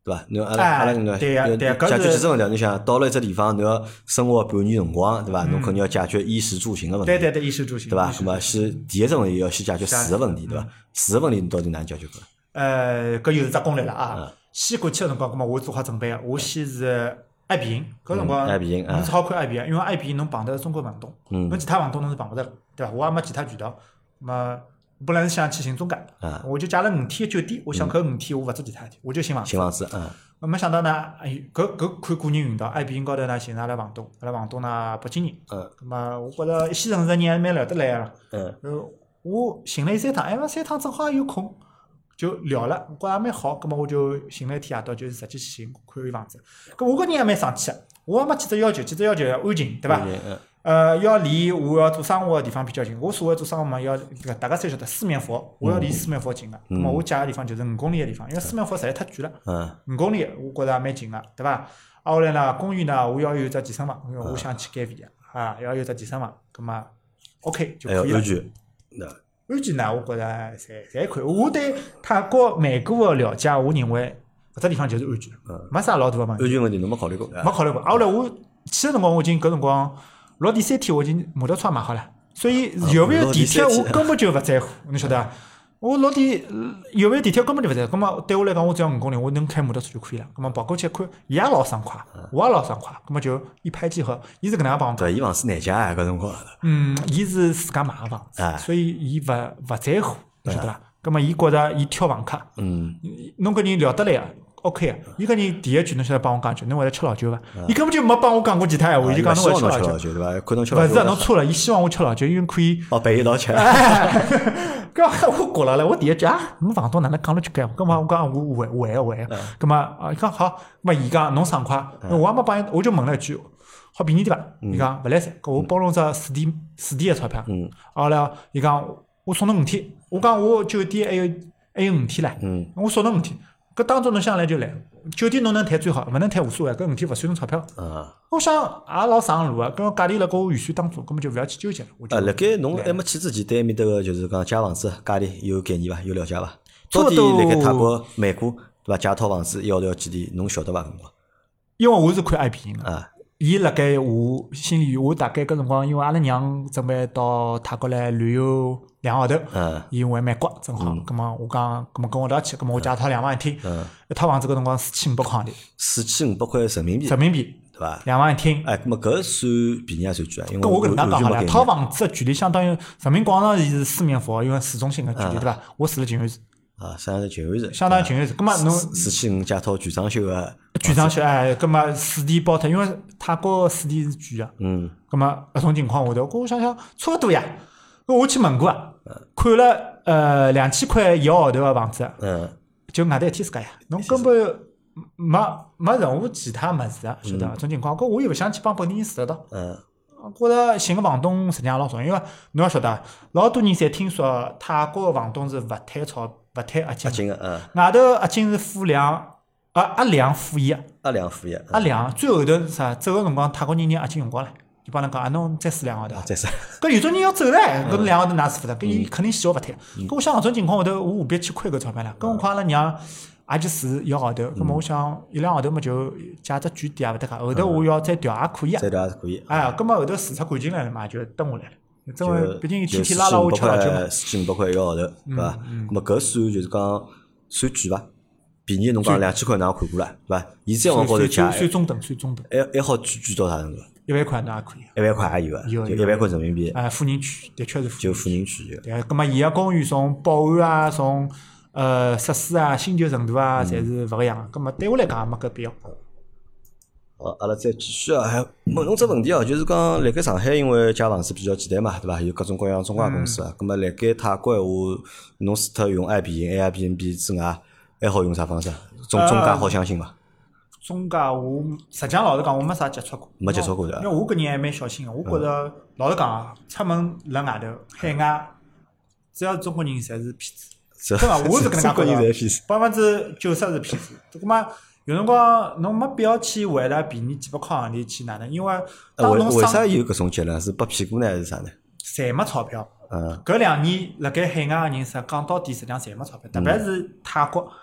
[SPEAKER 1] 对伐？侬阿拉阿拉搿个解决基本问题，侬想到了一只地方，侬要生活半年辰光，对伐？侬肯定要解决衣食住行个问题。
[SPEAKER 2] 对对对，衣食住行，
[SPEAKER 1] 对伐？那么是第一只问题要先解决水个问题，对伐？水个问题侬到底哪能解决个？
[SPEAKER 2] 呃，搿又是只攻略了啊！先过去个辰光，葛末我做好准备个，我先是爱彼迎，搿辰光侬只好看爱彼迎，因为爱彼迎侬碰得中国房东，侬其他房东侬是碰勿着个，对伐？我也没其他渠道，葛末。本来是想去寻中介，
[SPEAKER 1] 啊、
[SPEAKER 2] 我就借了五天酒店，我想搿五天我勿做其他事体，我就寻房子。
[SPEAKER 1] 寻房子，嗯。
[SPEAKER 2] 没想到呢，哎，搿搿看个人运道，爱彼迎高头呢寻着阿拉房东，阿拉房东呢北京人，
[SPEAKER 1] 嗯。
[SPEAKER 2] 咁么我觉着一线城市人还蛮聊得来个，
[SPEAKER 1] 嗯。
[SPEAKER 2] 呃，我寻了伊三趟，哎，三趟正好也有空，就聊了，我觉着也蛮好，咁么我就寻了一天夜到，就是直接去寻看伊房子。咁我个人也蛮生气个，我也没几只要求，几只要求要安静，对伐？
[SPEAKER 1] 嗯。
[SPEAKER 2] 呃，要离我要做生活个地方比较近。我所谓做生活嘛，要大家侪晓得四面佛，我要离四面佛近个。咁么我借个地方就是五公里个地方，因为四面佛实在太远了。嗯。五公里，我觉着也蛮近个，对伐？啊，后来呢，公寓呢，我要有只健身房，因为我想去减肥个，啊，要有只健身房，咁么 OK 就可以了。
[SPEAKER 1] 安全。
[SPEAKER 2] 安全呢，我觉着侪侪可以。我对泰国、美国个了解，我认为搿只地方就是安全，没啥老大个问题。
[SPEAKER 1] 安全问题侬没考虑过？
[SPEAKER 2] 没考虑过。啊，后来我去个辰光，我已经搿辰光。落地三天，我已经摩托车买好了，所以有没有地铁我根本就勿在乎，侬晓得伐？我落地有没有地铁根本就勿在乎，葛末对我来讲，我只要五公里，我能开摩托车就可以了。葛末跑过去看，伊也老爽快，我也老爽快，葛末就一拍即合。伊是搿能样帮我讲。
[SPEAKER 1] 对，伊房子难借啊，搿辰光。
[SPEAKER 2] 嗯，伊是自家买个房子，所以伊勿勿在乎，侬晓得伐？葛末伊觉着伊挑房客，嗯，侬搿人聊得来个。OK 个，伊搿人第一句侬晓得帮我讲句，侬会得吃老酒伐？伊根本就没帮我讲过其他闲话，伊就讲侬会吃
[SPEAKER 1] 老
[SPEAKER 2] 酒，
[SPEAKER 1] 对伐？看侬吃老酒。
[SPEAKER 2] 勿是，侬错了，伊希望我吃老酒，因为可以。
[SPEAKER 1] 哦，陪伊一道吃。
[SPEAKER 2] 搿我觉了唻，我第一句啊，侬房东哪能讲了句搿？搿么我讲我会会个会个，搿么啊，伊讲好，搿么伊讲侬爽快，我也没帮伊，我就问了一句，好便宜点伐？伊讲勿来三，搿我包侬只四点四点个钞票。嗯。后来伊讲我送侬五天，我讲我酒店还有还有五天唻，嗯，我送侬五天。搿当中侬想来就来，酒店侬能谈最好，勿能谈无所谓，搿五天勿算侬钞票。嗯，我想也老省路个，搿价钿辣搿我预算当中，根本就勿要去纠结了。
[SPEAKER 1] 啊，辣盖侬还没去之前，对埃面搭个就是讲借房子价钿有概念伐？有了解伐？到底辣盖泰国、美国对伐？借套房子一号头要几钿？侬晓得伐？搿辰光？
[SPEAKER 2] 因为我是看爱彼迎个。啊。伊辣盖我心里，我大概搿辰光，因为阿拉娘准备到泰国来旅游两个号头，嗯，伊回美国正好，葛末我讲，葛末跟我一道去，葛末我借套两万一天，嗯，一套房子搿辰光四千五百块钿，
[SPEAKER 1] 四千五百块人民币，
[SPEAKER 2] 人民币
[SPEAKER 1] 对伐？
[SPEAKER 2] 两万一天，
[SPEAKER 1] 哎，葛末搿算便宜还算贵啊？因为
[SPEAKER 2] 我搿能介讲好了，套房子个距离相当于人民广场伊是四面佛，因为市中心个距离对伐？我住辣静安寺。
[SPEAKER 1] 啊，相当于静安寺，
[SPEAKER 2] 相当于静安寺。葛末侬
[SPEAKER 1] 四千五借套全装修个，
[SPEAKER 2] 全装修哎，葛末水电包脱，因为泰国个水电是贵个。嗯。葛末搿种情况下头，我想想差勿多呀。搿我去问过啊，看了呃两千块一个号头个房子，嗯，就外头一天自家呀，侬根本没没任何其他物事个，晓得伐？搿种情况，搿我又勿想去帮本地人住得到。嗯。觉着寻个房东实际上老重要，因为侬要晓得，老多人侪听说泰国个房东是勿退钞、勿退押金
[SPEAKER 1] 个，嗯，
[SPEAKER 2] 外头押金是付两，啊押两付一，
[SPEAKER 1] 押两付一，
[SPEAKER 2] 押两，最后头是啥？走个辰光，泰国人拿押金用光了，就帮人讲啊，侬再输两个号头，
[SPEAKER 1] 再输。
[SPEAKER 2] 搿有种人要走唻，搿两个号头哪是负责？搿伊肯定死活勿退。搿我想搿种情况下头，我何必去亏搿钞票啦？更何况阿拉娘。也就住一个号头，咁么我想一两号头么就借只据点也勿得个，后头我要再调也可以啊。
[SPEAKER 1] 再调也是可以。
[SPEAKER 2] 哎，咁么后头住出感情来了嘛，就蹲下来了。因为毕竟天天拉拉我吃老酒嘛。
[SPEAKER 1] 四千五百块一个号头，对伐？咁么搿算就是讲算贵伐？便宜侬讲两千块，㑚看过了，对伐？现在往高头借，
[SPEAKER 2] 算中等，算中等。
[SPEAKER 1] 还还好贵贵到啥程度？
[SPEAKER 2] 一万块那也可以。
[SPEAKER 1] 一万块也有啊，就一万块人民币。
[SPEAKER 2] 哎，富人区的确是
[SPEAKER 1] 就富人区有。
[SPEAKER 2] 对，咁么伊个公寓从保安啊，从呃，设施啊、新旧程度啊，侪是勿个样个。咁么对我来讲也没搿必要。
[SPEAKER 1] 哦，阿拉再继续啊，还问侬只问题哦，就是讲辣盖上海，因为借房子比较简单嘛，对伐？有各种各样中介公司啊。咁么辣盖泰国闲话，侬除脱用爱彼迎、Airbnb 之外，还好用啥方式？中中介好相信伐？
[SPEAKER 2] 中介我实际上老实讲，我没啥接触过。
[SPEAKER 1] 没接触过的。
[SPEAKER 2] 因为我搿人还蛮小心个，我觉着老实讲啊，出门辣外头海外，只要中国人侪是骗子。对伐？我是搿能介觉着，百分之九十是骗子。搿么有辰光侬没必要去为了便宜几百块行钿去哪能？因为
[SPEAKER 1] 为为啥有搿种结论？是拨屁股呢，还是啥呢？
[SPEAKER 2] 侪没钞票。嗯。搿两年辣盖海外个人说，讲到底实际上侪没钞票，特别是泰国。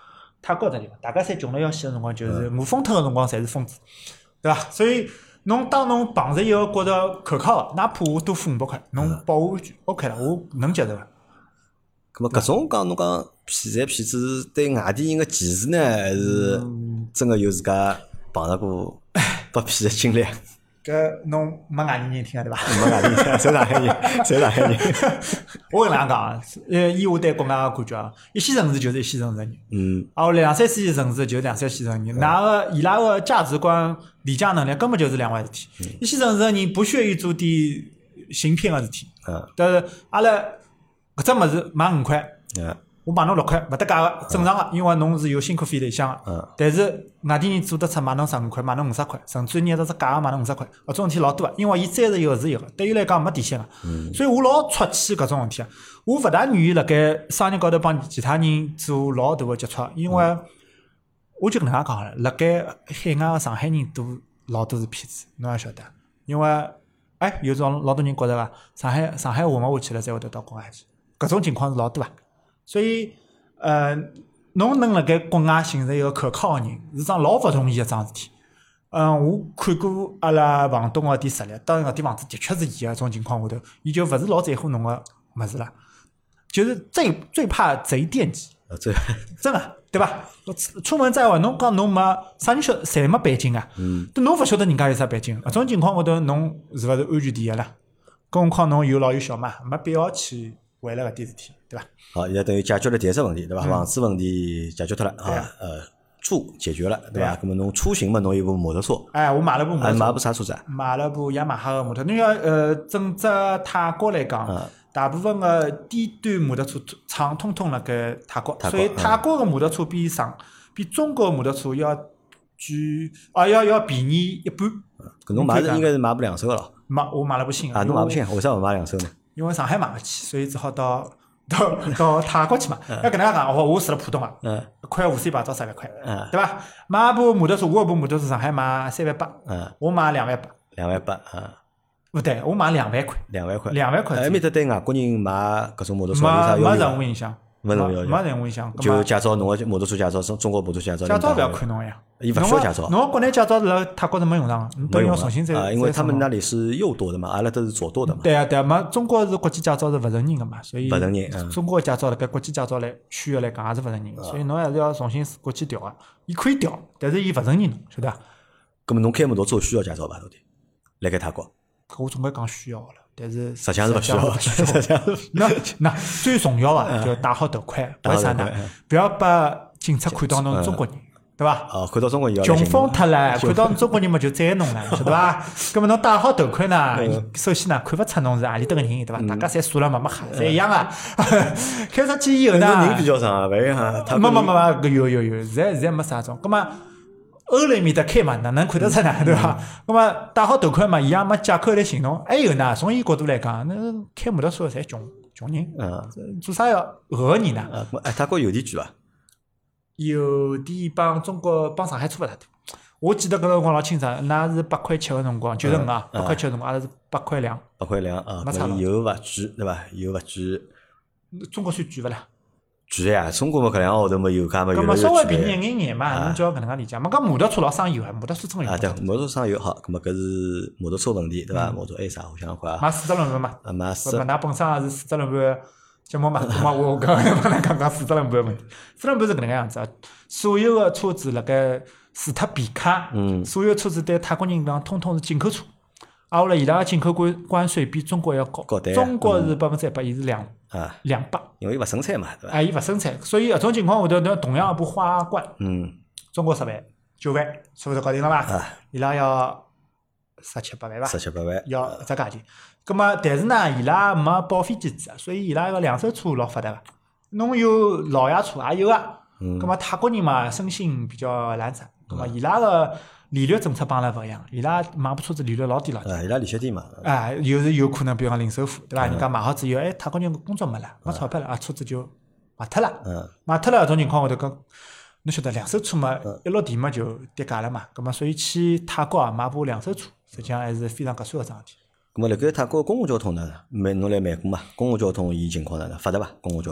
[SPEAKER 2] 泰国这地方，大家侪穷了要死个辰光，就是我疯脱个辰光，侪是疯子，对伐？所以侬当侬碰着一个觉着可靠个，哪怕我多付五百块，侬保我安全 ，OK 了，我能接受个。
[SPEAKER 1] 咁么搿种讲侬讲骗财骗子对外地人个歧视呢，还是真个有自家碰着过被骗个经历？
[SPEAKER 2] 搿侬没外地人听个对伐？
[SPEAKER 1] 没外地人，侪上海人，侪上海人。
[SPEAKER 2] 我跟哪能讲？呃，以我对国外个感觉啊，一线城市就是一线城市人，
[SPEAKER 1] 嗯，
[SPEAKER 2] 啊，两三线城市就是两三线城市人，哪个伊拉个价值观、理解能力根本就是两回事体。一线城市人不屑于做点行骗个事体，
[SPEAKER 1] 嗯，
[SPEAKER 2] 但是阿拉搿只物事卖五块，
[SPEAKER 1] 嗯，
[SPEAKER 2] 我卖侬六块，勿搭界个，正常个，因为侬是有辛苦费里向个。
[SPEAKER 1] 嗯，
[SPEAKER 2] 但是外地人做得出卖侬十五块，卖侬五十块，甚至捏着只价个卖侬五十块，搿种事体老多个，因为伊摘是一个是一个，对伊来讲没底线个。嗯，所以我老出气搿种事体啊，我勿大愿意辣盖商业高头帮其他人做老大个接触，因为我就搿能介讲好了，辣盖海外个上海人都老多是骗子，侬也晓得，因为哎，有种老多人觉着个上海上海混勿下去了，才会得到国外去，搿种情况是老多啊。所以，呃，侬能辣盖国外形成一个可靠个人，是桩老勿容易个桩事体。嗯，我看过阿拉房东个点实力，当然搿点房子的确是伊个种情况下头，伊就勿是老在乎侬个物事了，就是最最怕贼惦记。
[SPEAKER 1] 啊，这
[SPEAKER 2] 真个，对伐？出出门在外，侬讲侬没啥人晓得，侪没背景啊。嗯。都侬勿晓得人家有啥背景，搿种情况下头，侬是勿是安全第一啦？更何况侬有老有小嘛，没必要去为了搿点事体，对伐？
[SPEAKER 1] 好，现在等于解决了第一只问题，对伐？房子问题解决脱了啊，呃，住解决了，对伐？那么侬出行嘛，侬有部摩托车。
[SPEAKER 2] 哎，我买了部摩托车。
[SPEAKER 1] 买部啥车子啊？
[SPEAKER 2] 买了部雅马哈个摩托，侬要呃，整只泰国来讲。大部分个低端摩托车厂通通辣盖泰国，所以泰国个摩托车比上比中国摩托车要贵啊，要要便宜一半。
[SPEAKER 1] 搿侬买是应该是买部两手个咯？
[SPEAKER 2] 买我买了部新个。
[SPEAKER 1] 啊，侬买部新，为啥勿买两手呢？
[SPEAKER 2] 因为上海买勿起，所以只好到到到泰国去买。要搿能介讲，我我住辣浦东啊，一块无线牌照十万块，对伐？买部摩托车，我部摩托车上海买三万八，我买两万八。
[SPEAKER 1] 两万八啊。
[SPEAKER 2] 勿对，我买两万块，
[SPEAKER 1] 两万块，
[SPEAKER 2] 两万块。
[SPEAKER 1] 埃面搭对外国人买搿种摩托车有
[SPEAKER 2] 啥要求？没
[SPEAKER 1] 没
[SPEAKER 2] 任何影响，
[SPEAKER 1] 没任何要求，
[SPEAKER 2] 没任何影响。
[SPEAKER 1] 就驾照，侬个摩托车驾照，中中国摩托车驾照。
[SPEAKER 2] 驾照勿要看侬呀，
[SPEAKER 1] 伊勿需要驾照。
[SPEAKER 2] 侬国内驾照辣泰国是没用上，侬等于要重新再。
[SPEAKER 1] 啊，因为他们那里是右舵的嘛，阿拉都是左舵的嘛。
[SPEAKER 2] 对啊对啊，嘛中国是国际驾照是勿承认个嘛，所以。
[SPEAKER 1] 勿承认。
[SPEAKER 2] 中国驾照辣盖国际驾照来区域来讲也是勿承认个，所以侬还是要重新过去调个。伊可以调，但是伊勿承认侬，晓得伐？
[SPEAKER 1] 咾么侬开摩托车需要驾照伐？到底？辣盖泰国？
[SPEAKER 2] 我总归讲需要个了，但是
[SPEAKER 1] 实际上是勿需要。实际上
[SPEAKER 2] 那那最重要个就戴好头盔，为啥呢？不要把警察看到侬中国人，对伐？
[SPEAKER 1] 哦，看到中国人要
[SPEAKER 2] 穷疯脱了，看到中国人嘛就宰侬了，晓得伐？葛末侬戴好头盔呢，首先呢看勿出侬是何里搭个人，对伐？大家侪素了嘛，没黑，侪一样个。开出去以后呢，
[SPEAKER 1] 人比较长，勿一样。
[SPEAKER 2] 没没没没，搿有有有，现在现在没啥种，葛末。欧雷面搭开嘛，哪能看得出呢？对伐？那么戴好头盔嘛，伊也没借口来寻侬。还有呢，从伊角度来讲，那开摩托车侪穷穷人，嗯，做啥要讹人呢？
[SPEAKER 1] 哎，泰国邮钿贵伐？
[SPEAKER 2] 邮钿帮中国帮上海差勿大多。我记得搿辰光老清爽，那是八块七个辰光，九十五啊，八块七个辰光，阿拉是八块两。
[SPEAKER 1] 八块两啊，邮勿贵对伐？邮勿贵。
[SPEAKER 2] 中国算贵勿啦？
[SPEAKER 1] 贵呀，中国嘛搿两个号头嘛油价嘛越来越贵。
[SPEAKER 2] 搿么稍微便宜一眼眼嘛，侬就要搿能介理解。嘛搿摩托车老省油啊，摩托车真有。
[SPEAKER 1] 啊对，摩托车省油好，搿么搿是摩托车问题对伐？摩托还有啥？我想想看啊。
[SPEAKER 2] 买四只轮盘嘛。
[SPEAKER 1] 啊买四。
[SPEAKER 2] 勿㑚本身也是四只轮盘节目嘛，搿么我刚刚帮㑚讲讲四只轮盘问题。四轮盘是搿能介样子啊，所有个车子辣盖除脱皮卡，嗯，所有车子对泰国人讲通通是进口车。啊，后来伊拉个进口关关税比中国要高，中国是百分之一百，伊是两啊两百，
[SPEAKER 1] 因为伊勿生产嘛，对伐？
[SPEAKER 2] 啊，伊勿生产，所以搿种情况下头，侬同样一部花冠，嗯，中国十万、九万，差勿多搞定了伐？啊，伊拉要十七八万伐？
[SPEAKER 1] 十七八万，
[SPEAKER 2] 要只价钱。葛末，但是呢，伊拉没保费机制，所以伊拉个两手车老发达个。侬有老爷车也有个，嗯，葛末泰国人嘛，生性比较懒散，葛末伊拉个。利率政策帮阿拉勿一样，伊拉买部车子利率老低老低。
[SPEAKER 1] 啊，伊拉利息低嘛。
[SPEAKER 2] 啊，有时有可能，比如讲零首付，对伐？人家买好之后，哎，泰国人工作没了，没钞票了，啊，车子就卖脱了。嗯。卖脱了搿种情况下头，搿侬晓得两手车嘛，一落地嘛就跌价了嘛。葛末所以去泰国啊买部两手车，实际上还是非常合算个桩事体。
[SPEAKER 1] 葛末辣盖泰国公共交通呢，曼侬来曼谷嘛，公共交通伊情况哪能？发达伐？公共交通？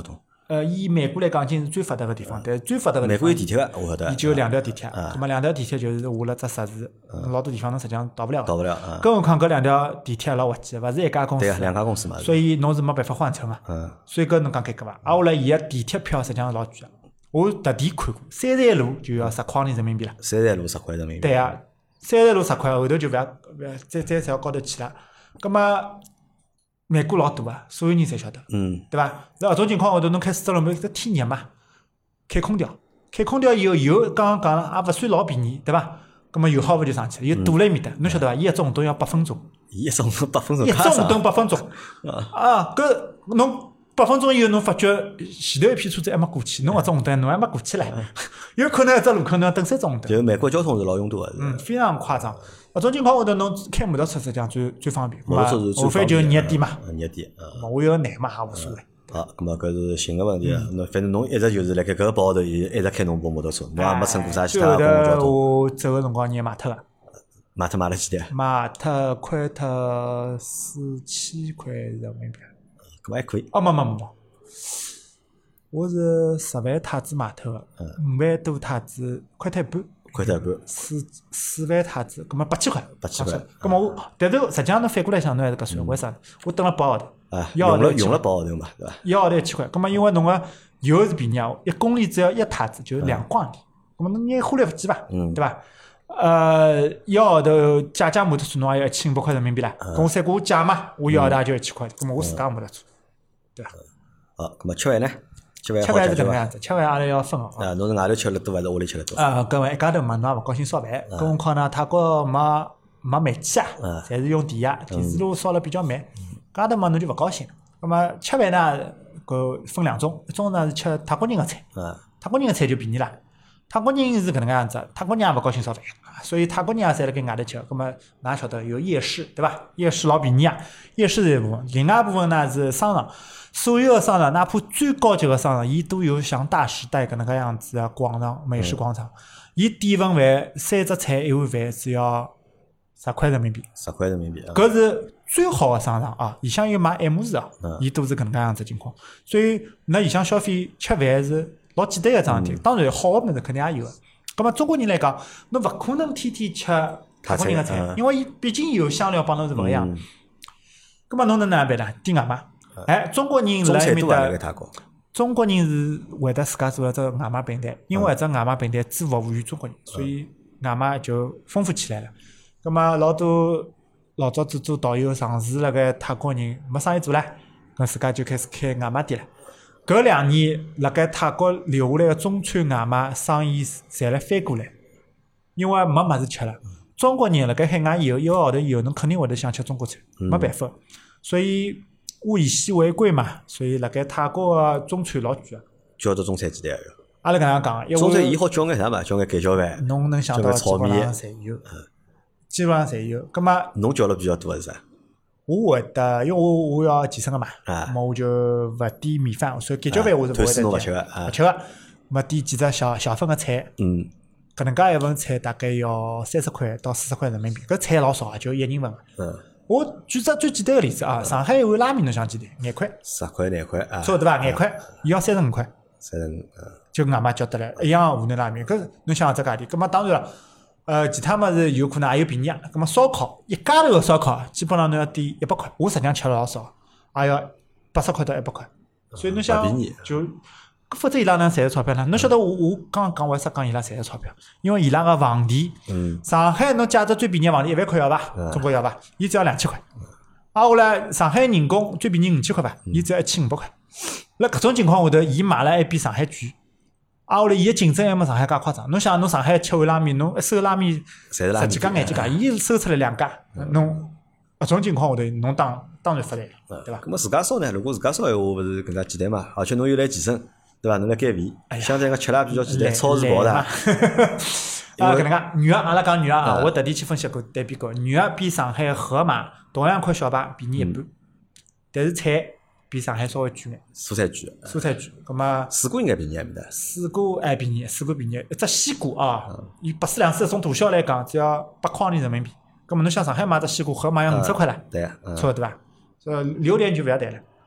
[SPEAKER 2] 呃，以美国来讲，已经是最发达个地方，但是最发达个
[SPEAKER 1] 美国有地铁个，我晓得。
[SPEAKER 2] 伊就有两条地铁，咁么两条地铁就是下了只石市，老多地方侬实际上到不了。
[SPEAKER 1] 到不了。
[SPEAKER 2] 更何况搿两条地铁老滑稽，勿是一家公司。
[SPEAKER 1] 对，两家公司嘛。
[SPEAKER 2] 所以侬是没办法换乘个。
[SPEAKER 1] 嗯。
[SPEAKER 2] 所以搿侬讲改革伐？挨下来伊个地铁票实际上是老贵个。我特地看过，三站路就要十块钿人民币了。
[SPEAKER 1] 三站路十块人民币。
[SPEAKER 2] 对啊，三站路十块，后头就勿要勿要再再朝高头去了。葛么？美国老大啊，所有人侪晓得，
[SPEAKER 1] 嗯，
[SPEAKER 2] 对伐？在搿种情况下头，侬开始了没？这天热嘛，开空调，开空调以后，油刚刚讲了也勿算老便宜，对伐？葛么油耗勿就上去了？又堵辣埃面搭，侬晓得伐？伊一只红灯要八分钟，
[SPEAKER 1] 伊一只红灯八分钟，
[SPEAKER 2] 一只红灯八分钟，啊，搿侬八分钟以后，侬发觉前头一批车子还没过去，侬搿只红灯侬还没过去唻，有可能一只路口侬要等三只红灯。
[SPEAKER 1] 就美国交通是老拥堵个，
[SPEAKER 2] 嗯，非常夸张。搿种情况下头，侬开摩托车实际上最最方便，
[SPEAKER 1] 摩托车是最
[SPEAKER 2] 无非就热点嘛，
[SPEAKER 1] 热点。
[SPEAKER 2] 嗯，我有难嘛也无所谓。
[SPEAKER 1] 好，咁么搿是新个问题了。那反正侬一直就是辣盖搿个跑号头，一直开侬部摩托车，侬也没乘过啥其他公共交通。
[SPEAKER 2] 我走个辰光，人卖脱个，
[SPEAKER 1] 卖脱卖了几钿？
[SPEAKER 2] 卖脱亏脱四千块人民币。
[SPEAKER 1] 搿么还可以。
[SPEAKER 2] 哦，没没没没，我是十万泰铢卖脱个，五万多泰铢，亏脱一半。
[SPEAKER 1] 亏脱一半。
[SPEAKER 2] 四四万泰铢，搿么八千块。
[SPEAKER 1] 八千块。
[SPEAKER 2] 搿么我，但是实际上侬反过来想，侬还是搿算，为啥？我等了八号头。
[SPEAKER 1] 啊，用了用了八号头嘛，对伐？
[SPEAKER 2] 一号头一千块，搿么因为侬个油是便宜啊，一公里只要一泰铢，就是两光钿。搿么侬拿花来勿起伐？对伐？呃，一号头借借摩托车侬也要一千五百块人民币啦。搿我三哥借嘛，我一号头也就一千块，搿么我自家摩托车，对伐？
[SPEAKER 1] 好，搿么吃饭呢？吃饭
[SPEAKER 2] 吃饭是搿能样子，吃饭阿拉要分哦。
[SPEAKER 1] 啊，侬是外头吃了多还是屋里吃了多？
[SPEAKER 2] 啊，搿么一家头嘛，侬也勿高兴烧饭，更何况呢，泰国没没煤气啊，侪是用电啊，电磁炉烧了比较慢，家头嘛侬就勿高兴。咁么吃饭呢，搿分两种，一种呢是吃泰国人个菜，泰国人个菜就便宜啦。泰国人是搿能介样子，泰国人也勿高兴烧饭，所以泰国人也侪辣盖外头吃。咁么㑚晓得有夜市对伐？夜市老便宜啊，夜市是一部分，另外一部分呢是商场。所有个商场，哪怕最高级个商场，伊都有像大时代搿能介样子个广场，美食广场。伊点份饭，三只菜一碗饭，只要十块人民币。
[SPEAKER 1] 十块人民币。
[SPEAKER 2] 搿是最好个商场啊！里向有卖 M 字啊，伊都是搿能介样子情况。所以，㑚里向消费吃饭是老简单个桩事体。当然，好个物事肯定也有个。葛末中国人来讲，侬勿可能天天吃泰国人个菜，因为伊毕竟有香料帮侬是勿一样。葛末侬能哪能办呢？点外卖。哎，中国人辣埃面搭，中国人是会得自家做一只外卖平台，因为一只外卖平台只服务于中国人，所以外卖就丰富起来了。葛末老多老早子做导游尝试辣盖泰国人没生意做唻，搿自家就开始开外卖店了。搿两年辣盖泰国留下来个中餐外卖生意侪来翻过来，因为没物事吃了。中国人辣盖海外以后一个号头以后，侬肯定会得想吃中国菜，没办法，所以。物以稀为贵嘛，所以辣盖泰国个中餐老贵个。
[SPEAKER 1] 叫做中餐几钿个？
[SPEAKER 2] 阿拉搿能讲，
[SPEAKER 1] 中餐伊好叫眼啥嘛？叫眼盖浇饭，
[SPEAKER 2] 侬能想到基本上侪有，基本上侪有。葛末
[SPEAKER 1] 侬叫了比较多个是啥？
[SPEAKER 2] 我会得，因为我我要健身个嘛，咁么我就勿点米饭，所以盖浇饭我是勿会得点。
[SPEAKER 1] 勿吃个，
[SPEAKER 2] 勿吃个，么点几只小小份个菜。
[SPEAKER 1] 嗯。
[SPEAKER 2] 搿能介一份菜大概要三十块到四十块人民币，搿菜老少啊，就一人份个。嗯。我举只最简单个例子啊，上海一碗拉面侬想几钿？廿块，
[SPEAKER 1] 十块廿块啊，
[SPEAKER 2] 错对伐？廿块，伊要三十五块，
[SPEAKER 1] 三十五，
[SPEAKER 2] 就外卖叫得来一样湖南拉面。搿侬想只价钿，葛末当然了，呃，其他物事有可能也有便宜啊。葛末烧烤一家头个烧烤，基本上侬要点一百块，我实际上吃了老少，也要八十块到一百块，所以侬想就。否则伊拉能赚钞票呢？侬晓得我我刚刚讲为啥讲伊拉赚钞票？因为伊拉个房钿，嗯，上海侬借只最便宜房钿一万块要伐？中国要伐？伊只要两千块。啊，后来上海人工最便宜五千块伐？伊只要一千五百块。辣搿种情况下头，伊买了还比上海贵。啊，后来伊个竞争还没上海介夸张。侬想，侬上海吃碗拉面，侬一手拉面十几家、廿几家，伊收出来两家，侬搿种情况下头，侬当当然发财了，对伐？
[SPEAKER 1] 咾么自家烧呢？如果自家烧闲话，勿是更加简单嘛？而且侬又来健身。对伐？侬来减肥，相对个吃了比较简单，超市跑的。
[SPEAKER 2] 啊，搿能介，女个阿拉讲女个啊，我特地去分析过对比过，女个比上海盒马同样块小排便宜一半，但是菜比上海稍微贵眼。
[SPEAKER 1] 蔬菜贵，
[SPEAKER 2] 蔬菜贵，葛末
[SPEAKER 1] 水果应该便宜埃面搭。
[SPEAKER 2] 水果还便宜，水果便宜，一只西瓜啊，以百四两四种大小来讲，只要八块钿人民币。葛末侬像上海买只西瓜，盒马要五十块了，
[SPEAKER 1] 对啊，
[SPEAKER 2] 错对伐？呃，榴莲就勿要谈了。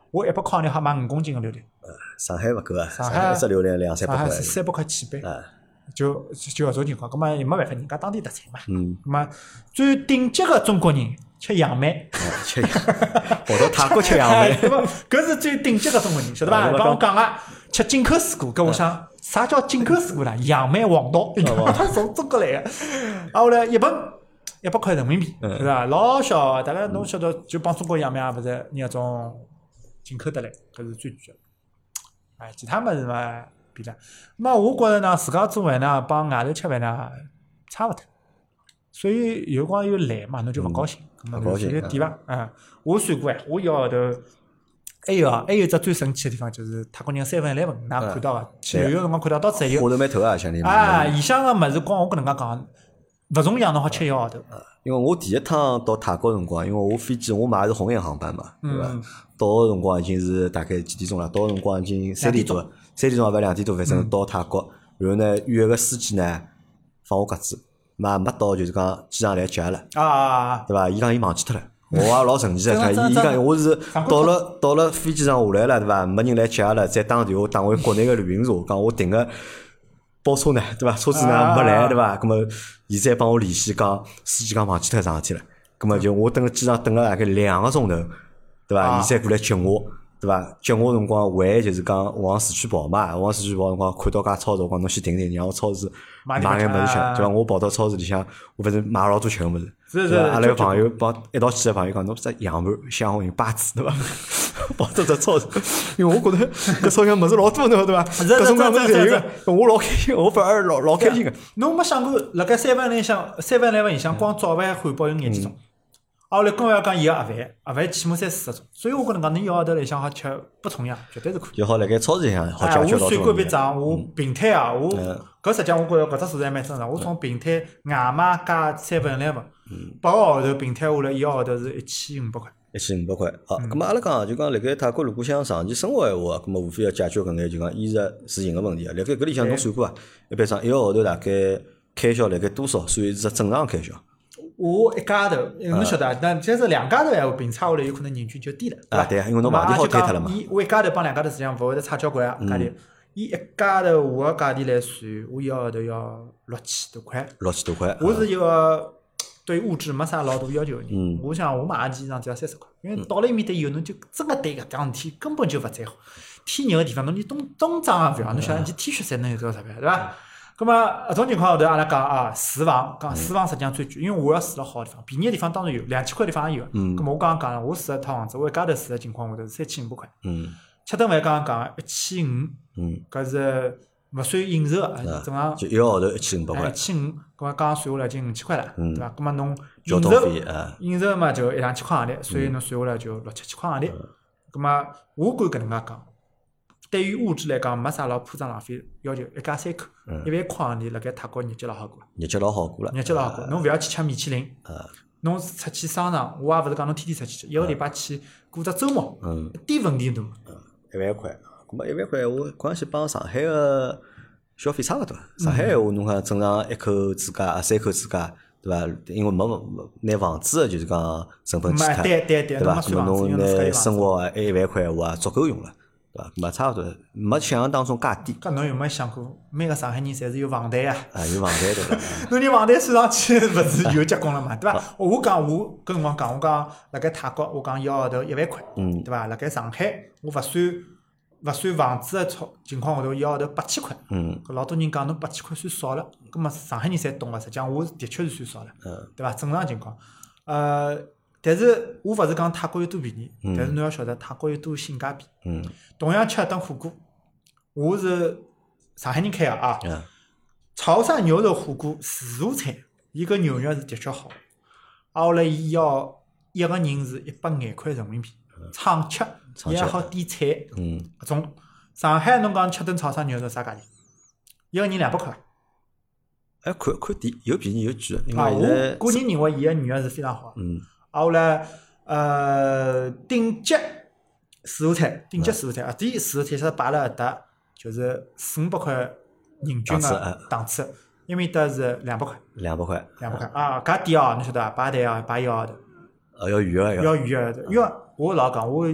[SPEAKER 2] 我一百块钿好买五公斤个榴莲。
[SPEAKER 1] 呃，上海勿够啊，
[SPEAKER 2] 上海
[SPEAKER 1] 一只榴莲两三百块。
[SPEAKER 2] 上海是三百块起步。
[SPEAKER 1] 啊。
[SPEAKER 2] 就就搿种情况，葛末也没办法，人家当地特产嘛。
[SPEAKER 1] 嗯。
[SPEAKER 2] 葛末最顶级个中国人吃杨梅。
[SPEAKER 1] 哦，吃杨梅。跑到泰国吃杨梅。
[SPEAKER 2] 对伐？搿是最顶级个中国人，晓得伐？帮我讲个吃进口水果，搿我想啥叫进口水果啦？杨梅、黄桃，它从中国来个。啊，后来一盆一百块人民币，是伐？老小，大概侬晓得，就帮中国杨梅也勿是那种进口得来，搿是最贵个。哎，其他物事嘛。比了，那我觉着呢，自家做饭呢，帮外头吃饭呢，差勿多。所以有辰光又懒嘛，侬就勿高兴，
[SPEAKER 1] 勿高兴。
[SPEAKER 2] 就点伐？啊，我算过哎，我一个号头，还有啊，还有一只最神奇个地方就是泰国人三分 eleven，㑚看到个，去旅游辰光看到，到此有。
[SPEAKER 1] 花头蛮透啊，兄弟。
[SPEAKER 2] 啊，里向个物事光我搿能介讲，勿重样侬好吃一个号头。
[SPEAKER 1] 因为我第一趟到泰国辰光，因为我飞机我买的是红眼航班嘛，对伐？
[SPEAKER 2] 嗯、
[SPEAKER 1] 到个辰光已经是大概几点钟了？到个辰光已经三点多。三点钟也勿两点多，反正到泰国，然后呢，约个司机呢放我鸽子，嘛没到就是讲机场来接阿拉，
[SPEAKER 2] 啊，
[SPEAKER 1] 对伐？伊讲伊忘记脱了，我也老神奇个，伊伊讲我是到了到了飞机上下来了，对伐？没人来接阿拉，再打电话打回国内个旅行社，讲我订个包车呢，对伐？车子呢没来，对伐？葛末伊再帮我联系讲，司机讲忘记脱桩事体了，葛末就我等个机场等了大概两个钟头，对伐？伊再过来接我。对伐？接我辰光还就是讲往市区跑嘛，往市区跑辰光看到家超市，我讲侬先停停，让我超市买眼物事吃，对伐？我跑到超市里向，我反正买老多吃个物事。
[SPEAKER 2] 是是。
[SPEAKER 1] 阿拉个朋友帮一道去个朋友讲，侬只杨梅、香红、八子，对伐？跑到只超市，因为我觉着搿超市物事老多呢，对伐？各种各样物事侪有个，我老开心，我反而老老开心个。
[SPEAKER 2] 侬没想过，辣盖三万里向，三万里向光早饭汉堡有廿几种。啊，后来更要讲伊个盒饭，盒饭起码三四十种，所以我觉着讲侬一个号头里向好吃不重样，绝对是可以。
[SPEAKER 1] 就好辣盖超市里向好解决
[SPEAKER 2] 到。我算过一笔账，我
[SPEAKER 1] 嗯
[SPEAKER 2] 平摊啊，我搿实际上我觉着搿只数字还蛮正常。我从平摊外卖加三份 eleven，八个号头平摊下来，一个号头是一千五百块。
[SPEAKER 1] 一千五百块，好，咁么阿拉讲就讲辣盖泰国如果想长期生活闲话，咁么无非要解决搿眼就讲衣食住行个问题啊。辣盖搿里向侬算过啊？一般上一个号头大概开销辣盖多少算是只正常开销？
[SPEAKER 2] 我一家头，侬晓得啊？但假是两家头闲话，平差下来有可能人均就低了，
[SPEAKER 1] 啊，对啊，因为侬房钿好推脱了嘛。
[SPEAKER 2] 我一家头帮两家头实际上勿会得差交关啊，价钿。伊一家头我个价钿来算，我一个号头要六千多块。
[SPEAKER 1] 六千多块。
[SPEAKER 2] 我是一个对物质没啥老大要求个人。
[SPEAKER 1] 嗯。
[SPEAKER 2] 我想我买件衣裳只要三十块，因为到了埃面搭以后，侬就真个对搿桩事体根本就勿在乎。天热个地方，侬连冬冬装也勿要，侬想一件 T 恤衫能有多少钞票，对伐？咁么搿种情况下头，阿拉讲啊，住房，讲住房实际上最贵，因为我要住辣好地方，便宜个地方当然有，两千块地方也有。嗯。咁么我刚刚讲了，我住一套房子，我一家头住个情况下头是三千五百块。
[SPEAKER 1] 嗯。
[SPEAKER 2] 吃顿饭刚刚讲一千五。
[SPEAKER 1] 嗯。
[SPEAKER 2] 搿是勿算饮食个，正常。
[SPEAKER 1] 就一个号头一千五百块。
[SPEAKER 2] 一千五，咁么刚刚算下来已经五千块了，对伐？咁么侬
[SPEAKER 1] 交通费啊，
[SPEAKER 2] 饮食嘛就一两千块行钿，所以侬算下来就六七千块行钿。咁么我敢搿能介讲。对于物质来讲，没啥老铺张浪费要求，一家三口，一万块行钿，辣盖泰国日脚老好过。
[SPEAKER 1] 日脚老好过了。
[SPEAKER 2] 日脚老好过，侬勿要去吃米其林。侬出去商场，我也勿是讲侬天天出去吃，一个礼拜去过只周末，一点问题都没。
[SPEAKER 1] 一万块，咁么一万块，我关系帮上海个消费差勿多。上海闲话，侬看正常一口之家、三口之家，对伐？因为没拿房子个就是讲成本去脱，
[SPEAKER 2] 对对对，
[SPEAKER 1] 对伐？咁么侬拿生活还一万块闲话，足够用了。对伐？嘛差勿多，没想象当中介低。
[SPEAKER 2] 搿侬有没想过，每个上海人侪是有房贷啊？
[SPEAKER 1] 啊，有房贷对伐？
[SPEAKER 2] 侬连房贷算上去，勿是有结棍了嘛？对伐？我讲我跟辰光讲，我讲辣盖泰国，我讲一个号头一万块，
[SPEAKER 1] 嗯，
[SPEAKER 2] 对伐？辣盖上海，我勿算勿算房子个操情况下头，一个号头八千块，
[SPEAKER 1] 嗯，
[SPEAKER 2] 搿老多人讲侬八千块算少了，葛末上海人侪懂个，实际上我的确是算少了，
[SPEAKER 1] 嗯，
[SPEAKER 2] 对伐？正常情况，呃。但是我勿是讲泰国有多便宜，但是侬要晓得泰国有多性价比。
[SPEAKER 1] 嗯，
[SPEAKER 2] 同样吃一顿火锅，我是上海人开个啊。
[SPEAKER 1] 嗯。
[SPEAKER 2] 潮汕牛肉火锅自助餐，伊个牛肉是的确好。啊，后来伊要一个人是一百廿块人民币，畅吃，伊还好点菜。
[SPEAKER 1] 嗯。
[SPEAKER 2] 搿种上海侬讲吃顿潮汕牛肉啥价钿？一个人两百块。
[SPEAKER 1] 哎，看看点，有便宜有贵个。
[SPEAKER 2] 啊，我个人认为伊个牛肉是非常好。
[SPEAKER 1] 嗯。
[SPEAKER 2] 啊，后来呃，顶级自助餐，顶级自助餐啊，第一自助餐是摆辣搿搭，就是四五百块人均个档次，埃面搭是两百块。
[SPEAKER 1] 两百块。
[SPEAKER 2] 两百块啊，搿点哦，侬晓得伐？摆台哦，摆一个号头。
[SPEAKER 1] 哦，要预个
[SPEAKER 2] 要。要预个，因为我老讲，我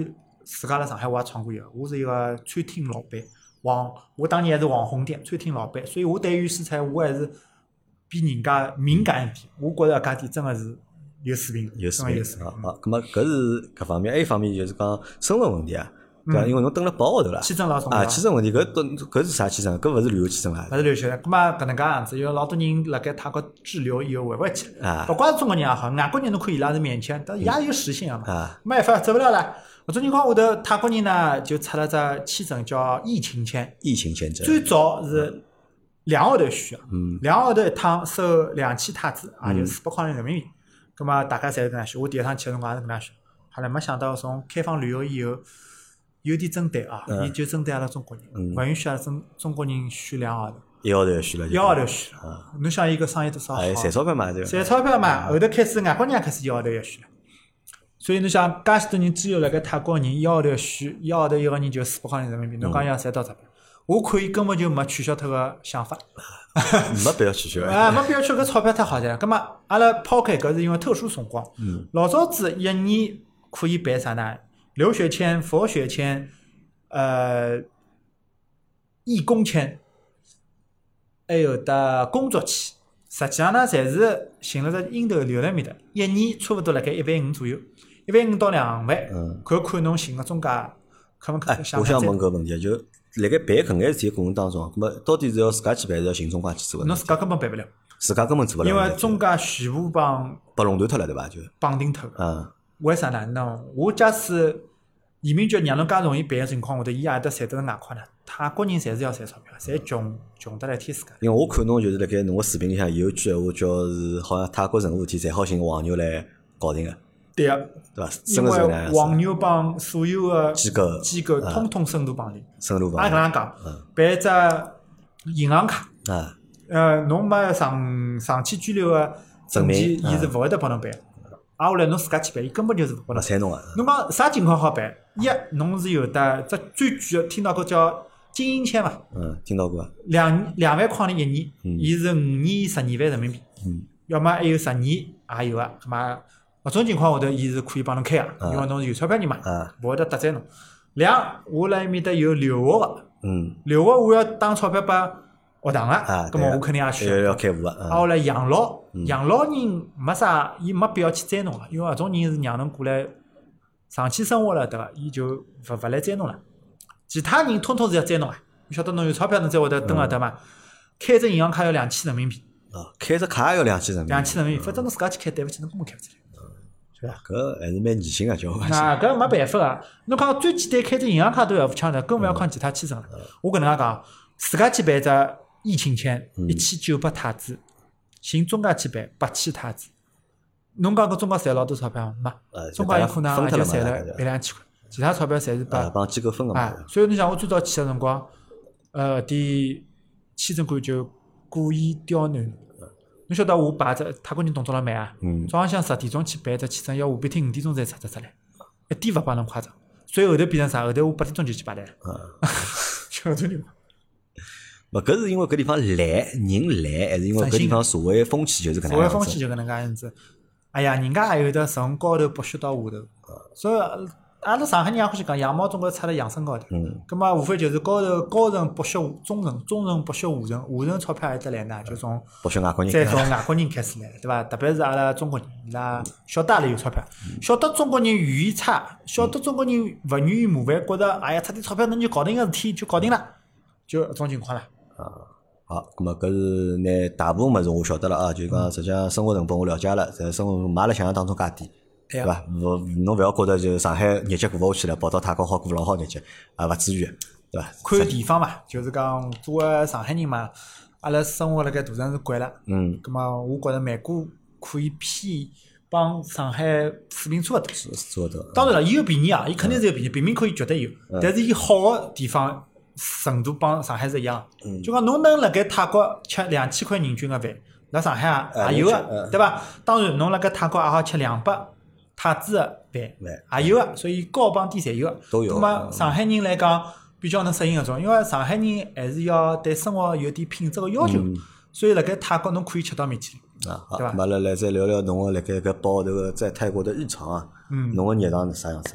[SPEAKER 2] 自家辣上海我也闯过一个，我是一个餐厅老板，网我当年还是网红店餐厅老板，所以我对于食材我还是比人家敏感一点。我觉着搿点真个是有水平，
[SPEAKER 1] 有水
[SPEAKER 2] 平。
[SPEAKER 1] 啊啊！咁么搿是搿方面，还有一方面就是讲身份问题啊。对伐？因为侬蹲辣八号头啦，
[SPEAKER 2] 签证老重要
[SPEAKER 1] 啊！签证问题，搿搿搿是啥签证？搿勿是旅游签证啦。
[SPEAKER 2] 勿是旅游签证，葛末搿能介样子，有老多人辣盖泰国滞留以后回勿去，
[SPEAKER 1] 啊，
[SPEAKER 2] 勿怪是中国人也好，外国人侬看伊拉是免签，但伊也有时限个嘛。
[SPEAKER 1] 啊，
[SPEAKER 2] 没办法，走勿了了。搿种情况下头，泰国人呢就出了只签证叫疫情签。
[SPEAKER 1] 疫情签证。
[SPEAKER 2] 最早是两号头续个，
[SPEAKER 1] 嗯，
[SPEAKER 2] 两号头一趟收两千泰铢，也就四百块人民币。葛末大家侪是搿能续，我第一趟去个辰光也是搿能续。后来没想到从开放旅游以后。有点针对啊，伊就针对阿拉中国人，勿允许阿拉中中国人续两号头，
[SPEAKER 1] 一号头续了，
[SPEAKER 2] 一号头续了。侬想伊搿生意多少好？
[SPEAKER 1] 赚钞票嘛，对伐？
[SPEAKER 2] 赚钞票嘛，后头开始外国人也开始一号头要续了。所以侬想，介许多人只有辣盖泰国人一号头续，一号头一个人就四百块人民币，侬讲要赚多少钞票？我看伊根本就没取消脱个想法，
[SPEAKER 1] 没必要取消。
[SPEAKER 2] 啊，没必要取消，搿钞票太好赚了。葛末阿拉抛开搿是因为特殊辰光，老早子一年可以办啥呢？留学签、佛学签、呃，义工签，还有得工作签，实际上呢，侪是寻了只鹰头留辣面搭，一年差勿多辣盖一万五左右，一万五到两万，
[SPEAKER 1] 嗯，
[SPEAKER 2] 看看侬寻个中介可勿可？
[SPEAKER 1] 哎，我想问个问题，就辣盖办搿眼事体过程当中，咁么到底是要自家去办，还是要寻中介去做个？
[SPEAKER 2] 侬自家根本办勿了，
[SPEAKER 1] 自家根本做勿了，
[SPEAKER 2] 因为中介全部帮
[SPEAKER 1] 被垄断脱了，对伐？就
[SPEAKER 2] 绑定脱。
[SPEAKER 1] 嗯。
[SPEAKER 2] 为啥呢？喏，我假使移民局让侬介容易办个情况下头，伊也得赚得外快呢。泰国人侪是要赚钞票，侪穷穷得来天世界。
[SPEAKER 1] 因为我看侬就是辣盖侬个视频里向有句闲话叫是，好像泰国任何事体侪好寻黄牛来搞定个。
[SPEAKER 2] 对个，
[SPEAKER 1] 对伐？
[SPEAKER 2] 因为黄牛帮所有个
[SPEAKER 1] 机构
[SPEAKER 2] 机构通通深度绑定。
[SPEAKER 1] 深度绑
[SPEAKER 2] 定。也搿能讲，办只银行卡。
[SPEAKER 1] 啊。
[SPEAKER 2] 呃，侬没长长期居留个证件，伊是勿会得帮侬办。挨下来侬自家去办，伊根本就是勿拨侬
[SPEAKER 1] 睬侬个。
[SPEAKER 2] 侬讲啥情况好办？一，侬是有得只最贵个，听到过叫精英签伐？
[SPEAKER 1] 嗯，听到过。
[SPEAKER 2] 两两万块钿一年，伊是五年十二万人民币。
[SPEAKER 1] 嗯。
[SPEAKER 2] 要么还有十年也有个，咁么搿种情况下头，伊是可以帮侬开个，因为侬是有钞票人嘛，勿会得得罪侬。两，我辣埃面搭有留学个。
[SPEAKER 1] 嗯。
[SPEAKER 2] 留学我要打钞票拨学堂个，咁么我肯定也需要。
[SPEAKER 1] 要开户个。
[SPEAKER 2] 挨下来养老，养老人没啥，伊没必要去追侬个，因为搿种人是让侬过来长期生活了，对伐？伊就勿勿来追侬了。其他人通通是要追侬个，你晓得侬有钞票侬才会得蹲搿搭嘛？开只银行卡要两千人民币。
[SPEAKER 1] 啊，开只卡要两千人民币。
[SPEAKER 2] 两千人民币，否则侬自家去开，对勿起，侬根本开勿出来。
[SPEAKER 1] 是伐？搿还是蛮迷信个，叫我讲。
[SPEAKER 2] 啊，搿没办法个。侬讲最简单开只银行卡都要付枪的，更勿要讲其他签证了。我搿能介讲，自家去办只疫情签，一千九百泰铢，寻中介去办八千泰铢。侬讲搿中介赚老多钞票没？中介有可能也就赚了一两千块，其他钞票侪是拨
[SPEAKER 1] 帮机构分个嘛。
[SPEAKER 2] 所以侬想，我最早去个辰光，呃，点签证官就故意刁难侬。侬晓得我排只泰国人动作老慢啊，早浪向十点钟去办只签证，要下半天五点钟才出得出来，一点勿帮侬夸张。所以后头变成啥？后头我八点钟就去排队了。就搿种情况。
[SPEAKER 1] 勿，搿是因为搿地方懒，人懒，还是因为搿地方社会风气就是搿能
[SPEAKER 2] 样子？社会风气就搿能介样子。哎呀，人家还有得从高头剥削到下头，所以阿拉上海人也欢喜讲羊毛总归出辣羊身高头。嗯。葛末无非就是高头高层剥削中层，中层剥削下层，下层钞票还得来呢，就从
[SPEAKER 1] 剥削外国人，
[SPEAKER 2] 再从外国人开始来，对伐？特别是阿拉中国人，伊拉晓得阿拉有钞票，晓得中国人语言差，晓得中国人勿愿意麻烦，觉着哎呀出点钞票侬就搞定个事体就搞定了，就搿种情况了。
[SPEAKER 1] 啊，好，咁么搿是拿大部分物事我晓得了啊，就讲实际上生活成本我了解了，在生活没阿拉想象当中介低，对伐？勿侬勿要觉着就上海日脚过勿下去了，跑到泰国好过老好日脚，啊勿至于，对伐？
[SPEAKER 2] 看地方嘛，就是讲作为上海人嘛，阿拉生活辣盖大城市惯了，嗯，咁么我觉着曼谷可以偏帮上海水平差勿多，
[SPEAKER 1] 差勿多。
[SPEAKER 2] 当然了，伊有便宜啊，伊肯定是有便宜，平民可以绝对有，但是伊好个地方。程度帮上海是一样，嗯、就讲侬能辣盖泰国吃两千块人均个饭，辣上海啊也有个，嗯、对伐？当然侬辣盖泰国也好吃两百泰铢个饭，也有个，所以高帮低侪有个。
[SPEAKER 1] 都有。
[SPEAKER 2] 那么上海人来讲比较能适应搿种，因为上海人还是要对生活有点品质个要求，嗯、所以辣盖泰国侬可以吃到面去，
[SPEAKER 1] 啊，对伐？咁来来再聊聊侬个辣盖搿八号头个在泰国的日常啊，嗯，侬个日常是啥样子？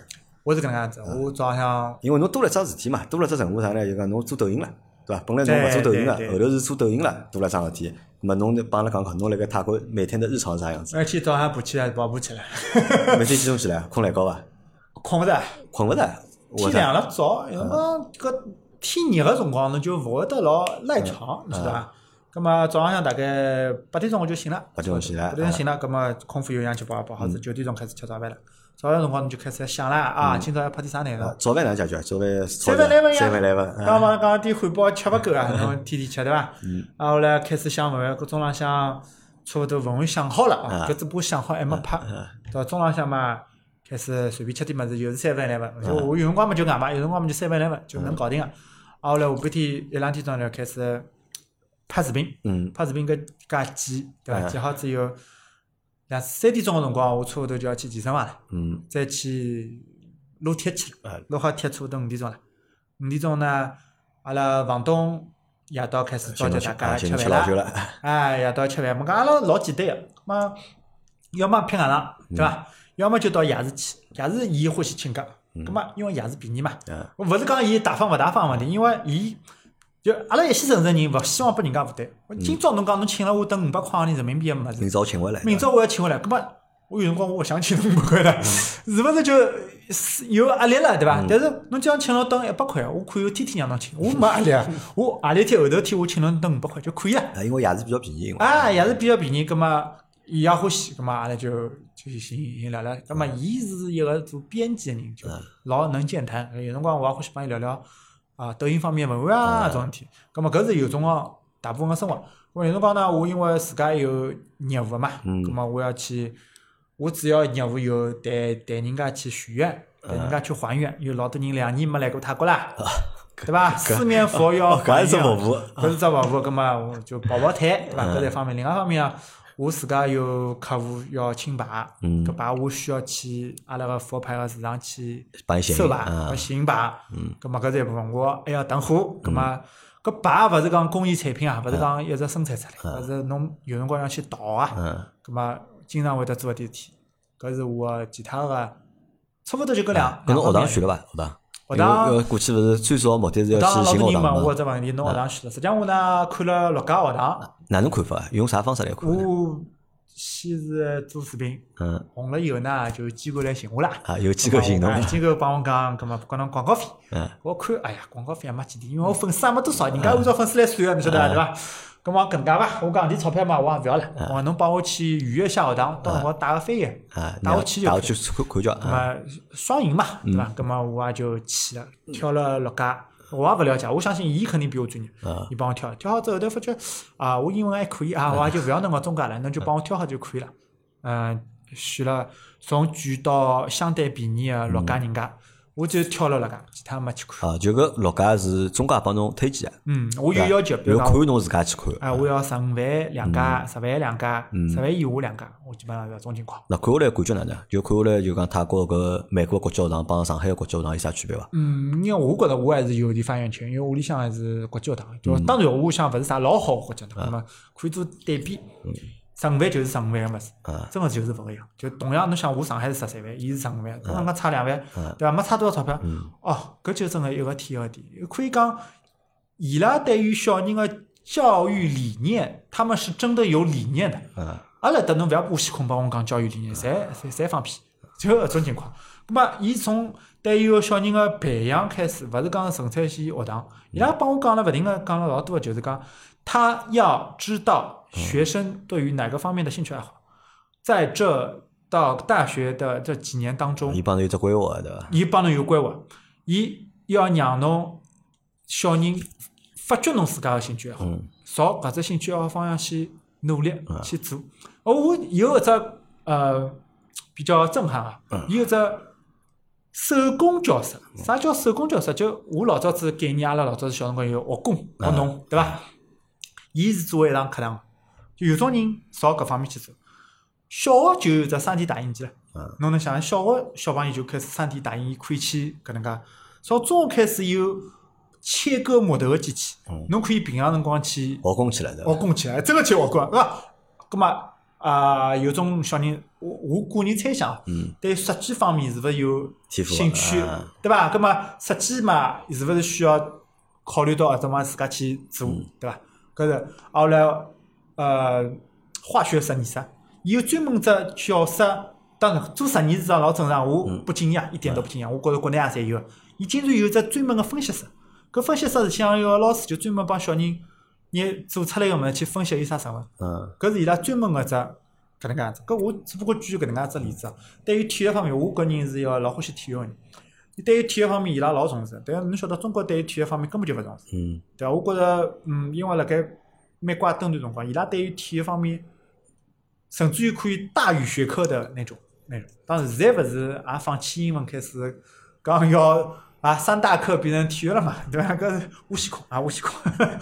[SPEAKER 2] 我是搿能样子，我早上
[SPEAKER 1] 因为侬多了桩事体嘛，多了只任务啥呢？就讲侬做抖音了，对伐？本来侬勿做抖音了，后头是做抖音了，多了桩事体。那么侬帮阿拉讲讲，侬辣盖泰国每天的日常是啥样子？
[SPEAKER 2] 而且早上爬起来跑步起来。
[SPEAKER 1] 每天几钟起来？困来高伐？
[SPEAKER 2] 困勿着。
[SPEAKER 1] 困勿着。
[SPEAKER 2] 天亮了早，有辰光搿天热个辰光，侬就勿会得老赖床，是伐？咁么早浪向大概八点钟我就醒了。
[SPEAKER 1] 八点钟醒了。
[SPEAKER 2] 八点钟醒了，咁么空腹有氧去跑跑好子，九点钟开始吃早饭了。早饭辰光侬就开始想了啊，今朝要拍点啥内容？
[SPEAKER 1] 早饭哪解决？早饭
[SPEAKER 2] 三份来份呀。
[SPEAKER 1] 三份来份。
[SPEAKER 2] 刚刚讲点汉堡吃勿够啊，侬天天吃对伐？嗯。啊，后来开始想问，搿中浪向差勿多文案想好了啊，搿只播想好还没拍。到中浪向嘛，开始随便吃点物事，又是三份来份。就我有辰光嘛就硬嘛，有辰光嘛就三份来份，就能搞定个。啊，后来下半天一两点钟就开始拍视频。嗯。拍视频搿加剪，对伐？剪好之后。两三点钟个辰光，我差勿多就要去健身房了，嗯，再去撸铁去了，撸好铁差勿多五点钟了。五点钟呢，阿拉房东夜到开始召集大家吃饭了，哎，夜到吃饭，么讲阿拉老简单个，么要么拼硬上，对伐？要么就到夜市去，夜市伊欢喜请客，葛末因为夜市便宜嘛，勿是讲伊大方勿大方问题，因为伊。就阿拉一线城市人勿希望拨人家负担。今朝侬讲侬请了我等五百块钿人民币个物事，
[SPEAKER 1] 明朝请回来，
[SPEAKER 2] 明朝我要请回来，葛末我有辰光我勿想请侬五百块了，是勿是就有压力了，对伐？但是侬只要请了等一百块，我可以天天让侬请，我没压力啊。我何里天后头天我请侬等五百块就可以了。
[SPEAKER 1] 啊，因为夜市比较便宜。
[SPEAKER 2] 啊，夜市比较便宜，葛末伊也欢喜，葛末阿拉就就行行聊聊。葛末伊是一个做编辑个人，就老能健谈。有辰光我也欢喜帮伊聊聊。啊，抖音方面文案啊，种事体，咁么搿是有辰光大部分个生活。我有辰光呢，我因为自家有业务嘛，咁么我要去，我主要业务有带带人家去许愿，带人家去还愿。有老多人两年没来过泰国啦，对伐？四面佛要还愿，搿是只服务，搿是只服务，咁么我就跑跑腿，对伐？搿是一方面。另外一方面啊，我自家有客户要请牌，搿牌我需要去阿拉个佛牌个市场去收牌，要寻牌，搿么搿是一部分，我还要等货，搿么搿牌勿是讲工艺产品啊，勿是讲一直生产出来，搿是侬有辰光要去淘啊，搿么经常会得做一点事体，搿是我其他个差勿多就搿两。
[SPEAKER 1] 搿侬学堂选了伐？学堂？
[SPEAKER 2] 学堂
[SPEAKER 1] 过去勿是最少目的是要去寻学堂嘛？
[SPEAKER 2] 我搿只问题，侬学堂选了？实际上我呢看了六家学堂。
[SPEAKER 1] 哪能看法？用啥方式来看？
[SPEAKER 2] 我先是做视频，嗯，红了以后呢，就机构来寻我啦。
[SPEAKER 1] 啊，有机构寻侬。
[SPEAKER 2] 机构帮我讲，搿么不管侬广告费，嗯，我看，哎呀，广告费也没几钿，因为我粉丝也没多少，人家按照粉丝来算个，你晓得伐？对伐？搿么搿能介伐？我讲点钞票嘛，我也勿要了。我讲侬帮我去预约一下学堂，到辰光带个翻译，带我去就。带我
[SPEAKER 1] 去看看叫。
[SPEAKER 2] 搿么双赢嘛，对伐？搿么我也就去了，挑了六家。我也勿了解，我相信伊肯定比我专业。伊帮我挑，挑好之后头发觉啊，我英文还可以啊，我也就勿要侬个中介了，侬就帮我挑好就可以了。嗯，选了从贵到相对便宜个六家人家，我就挑了六家，其他没去看。
[SPEAKER 1] 啊，就搿六家是中介帮侬推荐个。
[SPEAKER 2] 嗯，我有要求，比如
[SPEAKER 1] 讲，看侬自家去看。
[SPEAKER 2] 啊，我要十五万两家，十万两家，十万以下两家，我基本上是搿种情况。
[SPEAKER 1] 那看下来感觉哪能？就看下来就讲泰国搿美国国际学堂帮上海个国际学堂有啥区别伐？
[SPEAKER 2] 嗯，因为我觉着我还是有点发言权，因为屋里向还是国际学堂，就当然屋里向勿是啥老好个国际学堂，那么可以做对比。十五万就是十五万个物事，真个就是勿一样。就同样，侬想我上海是十三万，伊是十五万，刚刚差两万，对伐？没差多少钞票。哦，搿就真个一个天一个地。可以讲，伊拉对于小人个教育理念，他们是真的有理念的。阿拉搭侬勿要乌西空帮我讲教育理念，侪侪侪放屁，就搿种情况。咁么，伊从对于小人个培养开始，勿是讲纯粹系学堂，伊拉帮我讲了勿停个讲了老多个，就是讲他要知道。学生对于哪个方面的兴趣爱好，在这到大学的这几年当中，
[SPEAKER 1] 伊帮侬有只规划对伐？
[SPEAKER 2] 伊帮侬有规划，伊要让侬小人发掘侬自家的兴趣爱好，朝搿只兴趣爱好方向去努力去做。哦，我有一只呃比较震撼啊，有一只手工教室。啥叫手工教室？就我老早子概念，阿拉老早子小辰光有学工学农，对伐？伊是作为一堂课堂。就有种人朝搿方面去做，小学就有只三 D 打印机了。侬能想象，小学小朋友就开始三 D 打印，可以去搿能介。从中学开始有切割木头个机器，侬可以平常辰光去
[SPEAKER 1] 学工起来的。
[SPEAKER 2] 学工起来，真个去学工啊！搿么啊、呃，有种小人，我我个人猜想，嗯，对设计方面是勿是有兴趣，
[SPEAKER 1] 啊、
[SPEAKER 2] 对伐？葛末设计嘛，是勿是需要考虑到怎么自家去做，嗯、对伐？搿是后来呃，化学实验室有专门只教室，当然做实验是桩老正常，我不惊讶，嗯、一点都不惊讶。我觉着国内也侪有，伊竟然有只专门个分析室。搿分析室是像一个老师就专门帮小人，你做出来个物事去分析有啥成分。嗯。搿是伊拉专门个只搿能介样子。搿我只不过举搿能介只例子。对于体育方面，我个人是一个老欢喜体育个人。对于体育方面，伊拉老重视。但是侬晓得，中国对于体育方面根本就勿重视。嗯。对伐？我觉着，嗯，因为辣盖美国登段辰光，伊拉对于体育方面，甚至于可以大于学科的那种那种。当然，现在勿是也放弃英文开始讲要啊三大课变成体育了嘛？对伐？搿是无锡空啊，无锡空。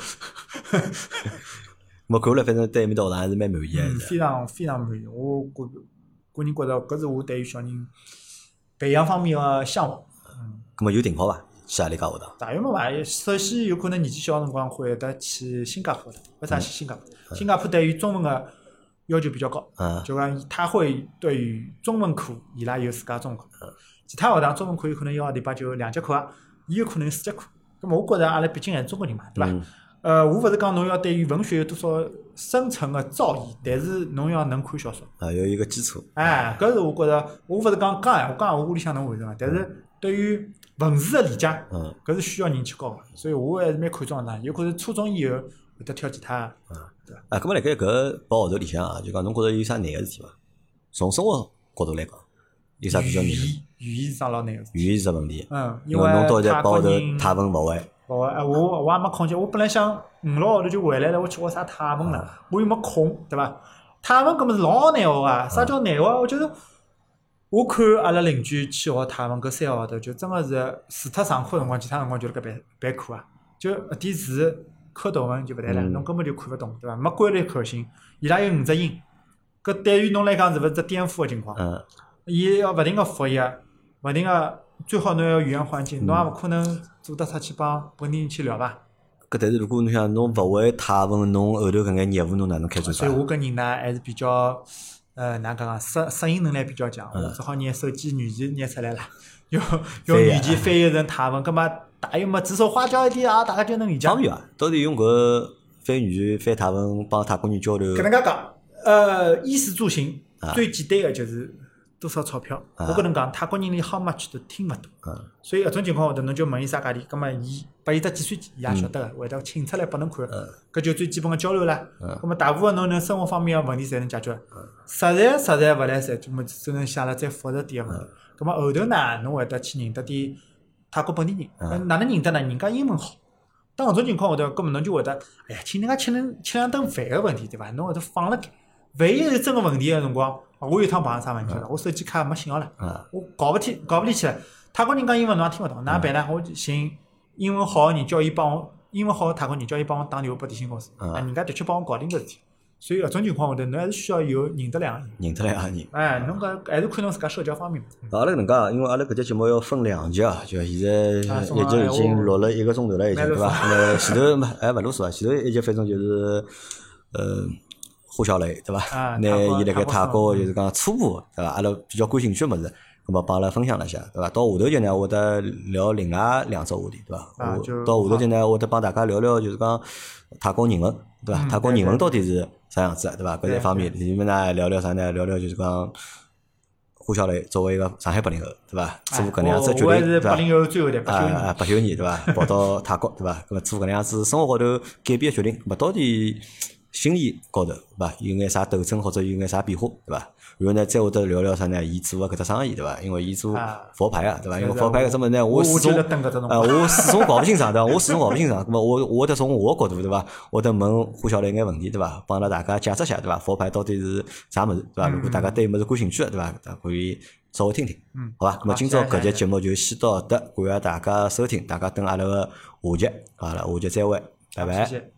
[SPEAKER 1] 我看了，反正对埃面搭学堂还是蛮满意的。
[SPEAKER 2] 嗯，非常非常满意。我个个人觉着，搿是我对于小人培养方面个向往。
[SPEAKER 1] 嗯。咾么有订好伐？去何里家学堂？
[SPEAKER 2] 大约嘛伐？首先有可能年纪小辰光会得去新加坡的。为啥去新加坡？嗯、新加坡对于中文个要求比较高。嗯。就讲他会对于中文课，伊拉有自家中文课。嗯。其他学堂中文课有可能一个礼拜就两节课啊，伊有可能四节课。咾么我觉着阿拉毕竟还是中国人嘛，对伐？嗯。呃，我勿是讲侬要对于文学有多少深层个造诣，但是侬要能看小说。
[SPEAKER 1] 啊，有一个基础。
[SPEAKER 2] 哎，搿是我觉着，我勿是讲讲闲话，讲闲话屋里向能完成个，但是对于文字个理解，嗯，搿是需要人去教个，所以我还是蛮看重个。有可能初中以后会得挑其他。
[SPEAKER 1] 啊，对。啊，搿么辣盖搿报号头里向啊，就讲侬觉着有啥难个事体伐？从生活角度来讲，有啥比较难？语
[SPEAKER 2] 言，语言是桩老难个事体。
[SPEAKER 1] 语言是只问题。
[SPEAKER 2] 嗯，
[SPEAKER 1] 因为侬到现在报号头泰文勿会。
[SPEAKER 2] 勿会，我我也没空去。我本来想五六号头就回来了，我去学啥泰文了，啊、我又没空，对伐？泰文搿么是老难学个，啥叫难学？我觉得我看阿拉邻居去学泰文搿三个号头，就真个是除脱上课辰光，其他辰光就辣盖备备课啊。就一点字蝌蚪文就勿谈了，侬、嗯、根本就看勿懂，对伐？没规律可循。伊拉有五只音，搿对于侬来讲是勿是只颠覆个情况？嗯。伊要勿停个复习，勿停个。最好侬要语言环境，侬也勿可能做得出去帮本地人去聊伐？
[SPEAKER 1] 搿但是如果侬想侬勿会泰文，侬后头搿眼业务侬哪能开展？
[SPEAKER 2] 所以我搿人呢还是比较呃哪讲讲适适应能力比较强，我只好拿手机软件拿出来了，用用软件翻译成泰文，葛末大约么指手画脚一点啊，大家就能理解。
[SPEAKER 1] 方便伐？到底用搿翻软件翻泰文帮泰国人交流？
[SPEAKER 2] 搿能介讲，呃，衣食住行、啊、最简单个就是。多少钞票？啊、我搿能讲，泰国人连 how much 都听勿懂，啊、所以搿种情况下头，侬就问伊啥价钿，葛末伊拨伊只计算机，伊也晓得个，会得请出来拨侬看，搿、嗯、就最基本个交流啦。葛末、嗯、大部分侬能生活方面个问题侪能解决，嗯、实在实在勿来三，就么只能写了再复杂点个问题。葛末、嗯、后头呢，侬会得去认得点泰国本地人，嗯、哪能认得呢？人家英文好。当搿种情况下头，葛末侬就会得，哎呀，请人家吃能吃两顿饭个问题，对伐？侬会得放辣盖。万一是真个问题个辰光，我有一趟碰上啥问题了？嗯、我手机卡没信号了，嗯、我搞勿天搞勿里去了。泰国人讲英文侬也听勿懂，哪办呢？我寻英文好个人叫伊帮我，英文好个泰国人叫伊帮我打电话拨电信公司，嗯、人家的确帮我搞定搿事体。所以搿种情况下头，侬还是需要有认得两个人。
[SPEAKER 1] 认得两个人。
[SPEAKER 2] 哎，侬搿还是看侬自家社交方面。
[SPEAKER 1] 阿拉搿能介，因为阿拉搿节节目要分两集啊，就现在一集已经录了一个钟头了，已经对伐？呃，前头嘛，哎勿啰嗦啊，前头一集反正就是呃。胡小雷对伐？
[SPEAKER 2] 啊，
[SPEAKER 1] 拿伊辣盖泰国就是讲初步对伐？阿拉比较感兴趣个物事，咁么帮阿拉分享了一下对伐？到下头节呢，我得聊另外两只话题对伐？
[SPEAKER 2] 啊，
[SPEAKER 1] 到下头节呢，我得帮大家聊聊就是讲泰国人文对伐？泰国人文到底是啥样子对伐？搿一方面，里面呢聊聊啥呢？聊聊就是讲胡小雷作为一个上海八零后对伐？做搿能样子决定对伐？
[SPEAKER 2] 八零后最后的八九
[SPEAKER 1] 年，八九年对伐？跑到泰国对伐？咁么做搿能样子生活高头改变决定，咁么到底？心理高头，对伐？有眼啥斗争或者有眼啥变化，对伐？然后呢，再会得聊聊啥呢？伊做个搿只生意，对伐？因为伊做佛牌啊，对伐？因为佛牌搿只物事呢，我始终呃，我始终搞勿清爽，对伐？我始终搞勿清爽，咁么我我得从我个角度，对伐？我得问胡小雷眼问题，对伐？帮阿拉大家解释下，对伐？佛牌到底是啥物事，对伐？如果大家对物事感兴趣个，对伐？可以稍微听听，嗯，好伐？咁么今朝搿节节目就先到搿搭，感谢大家收听，大家等阿拉个下集，好了，下集再会，拜拜。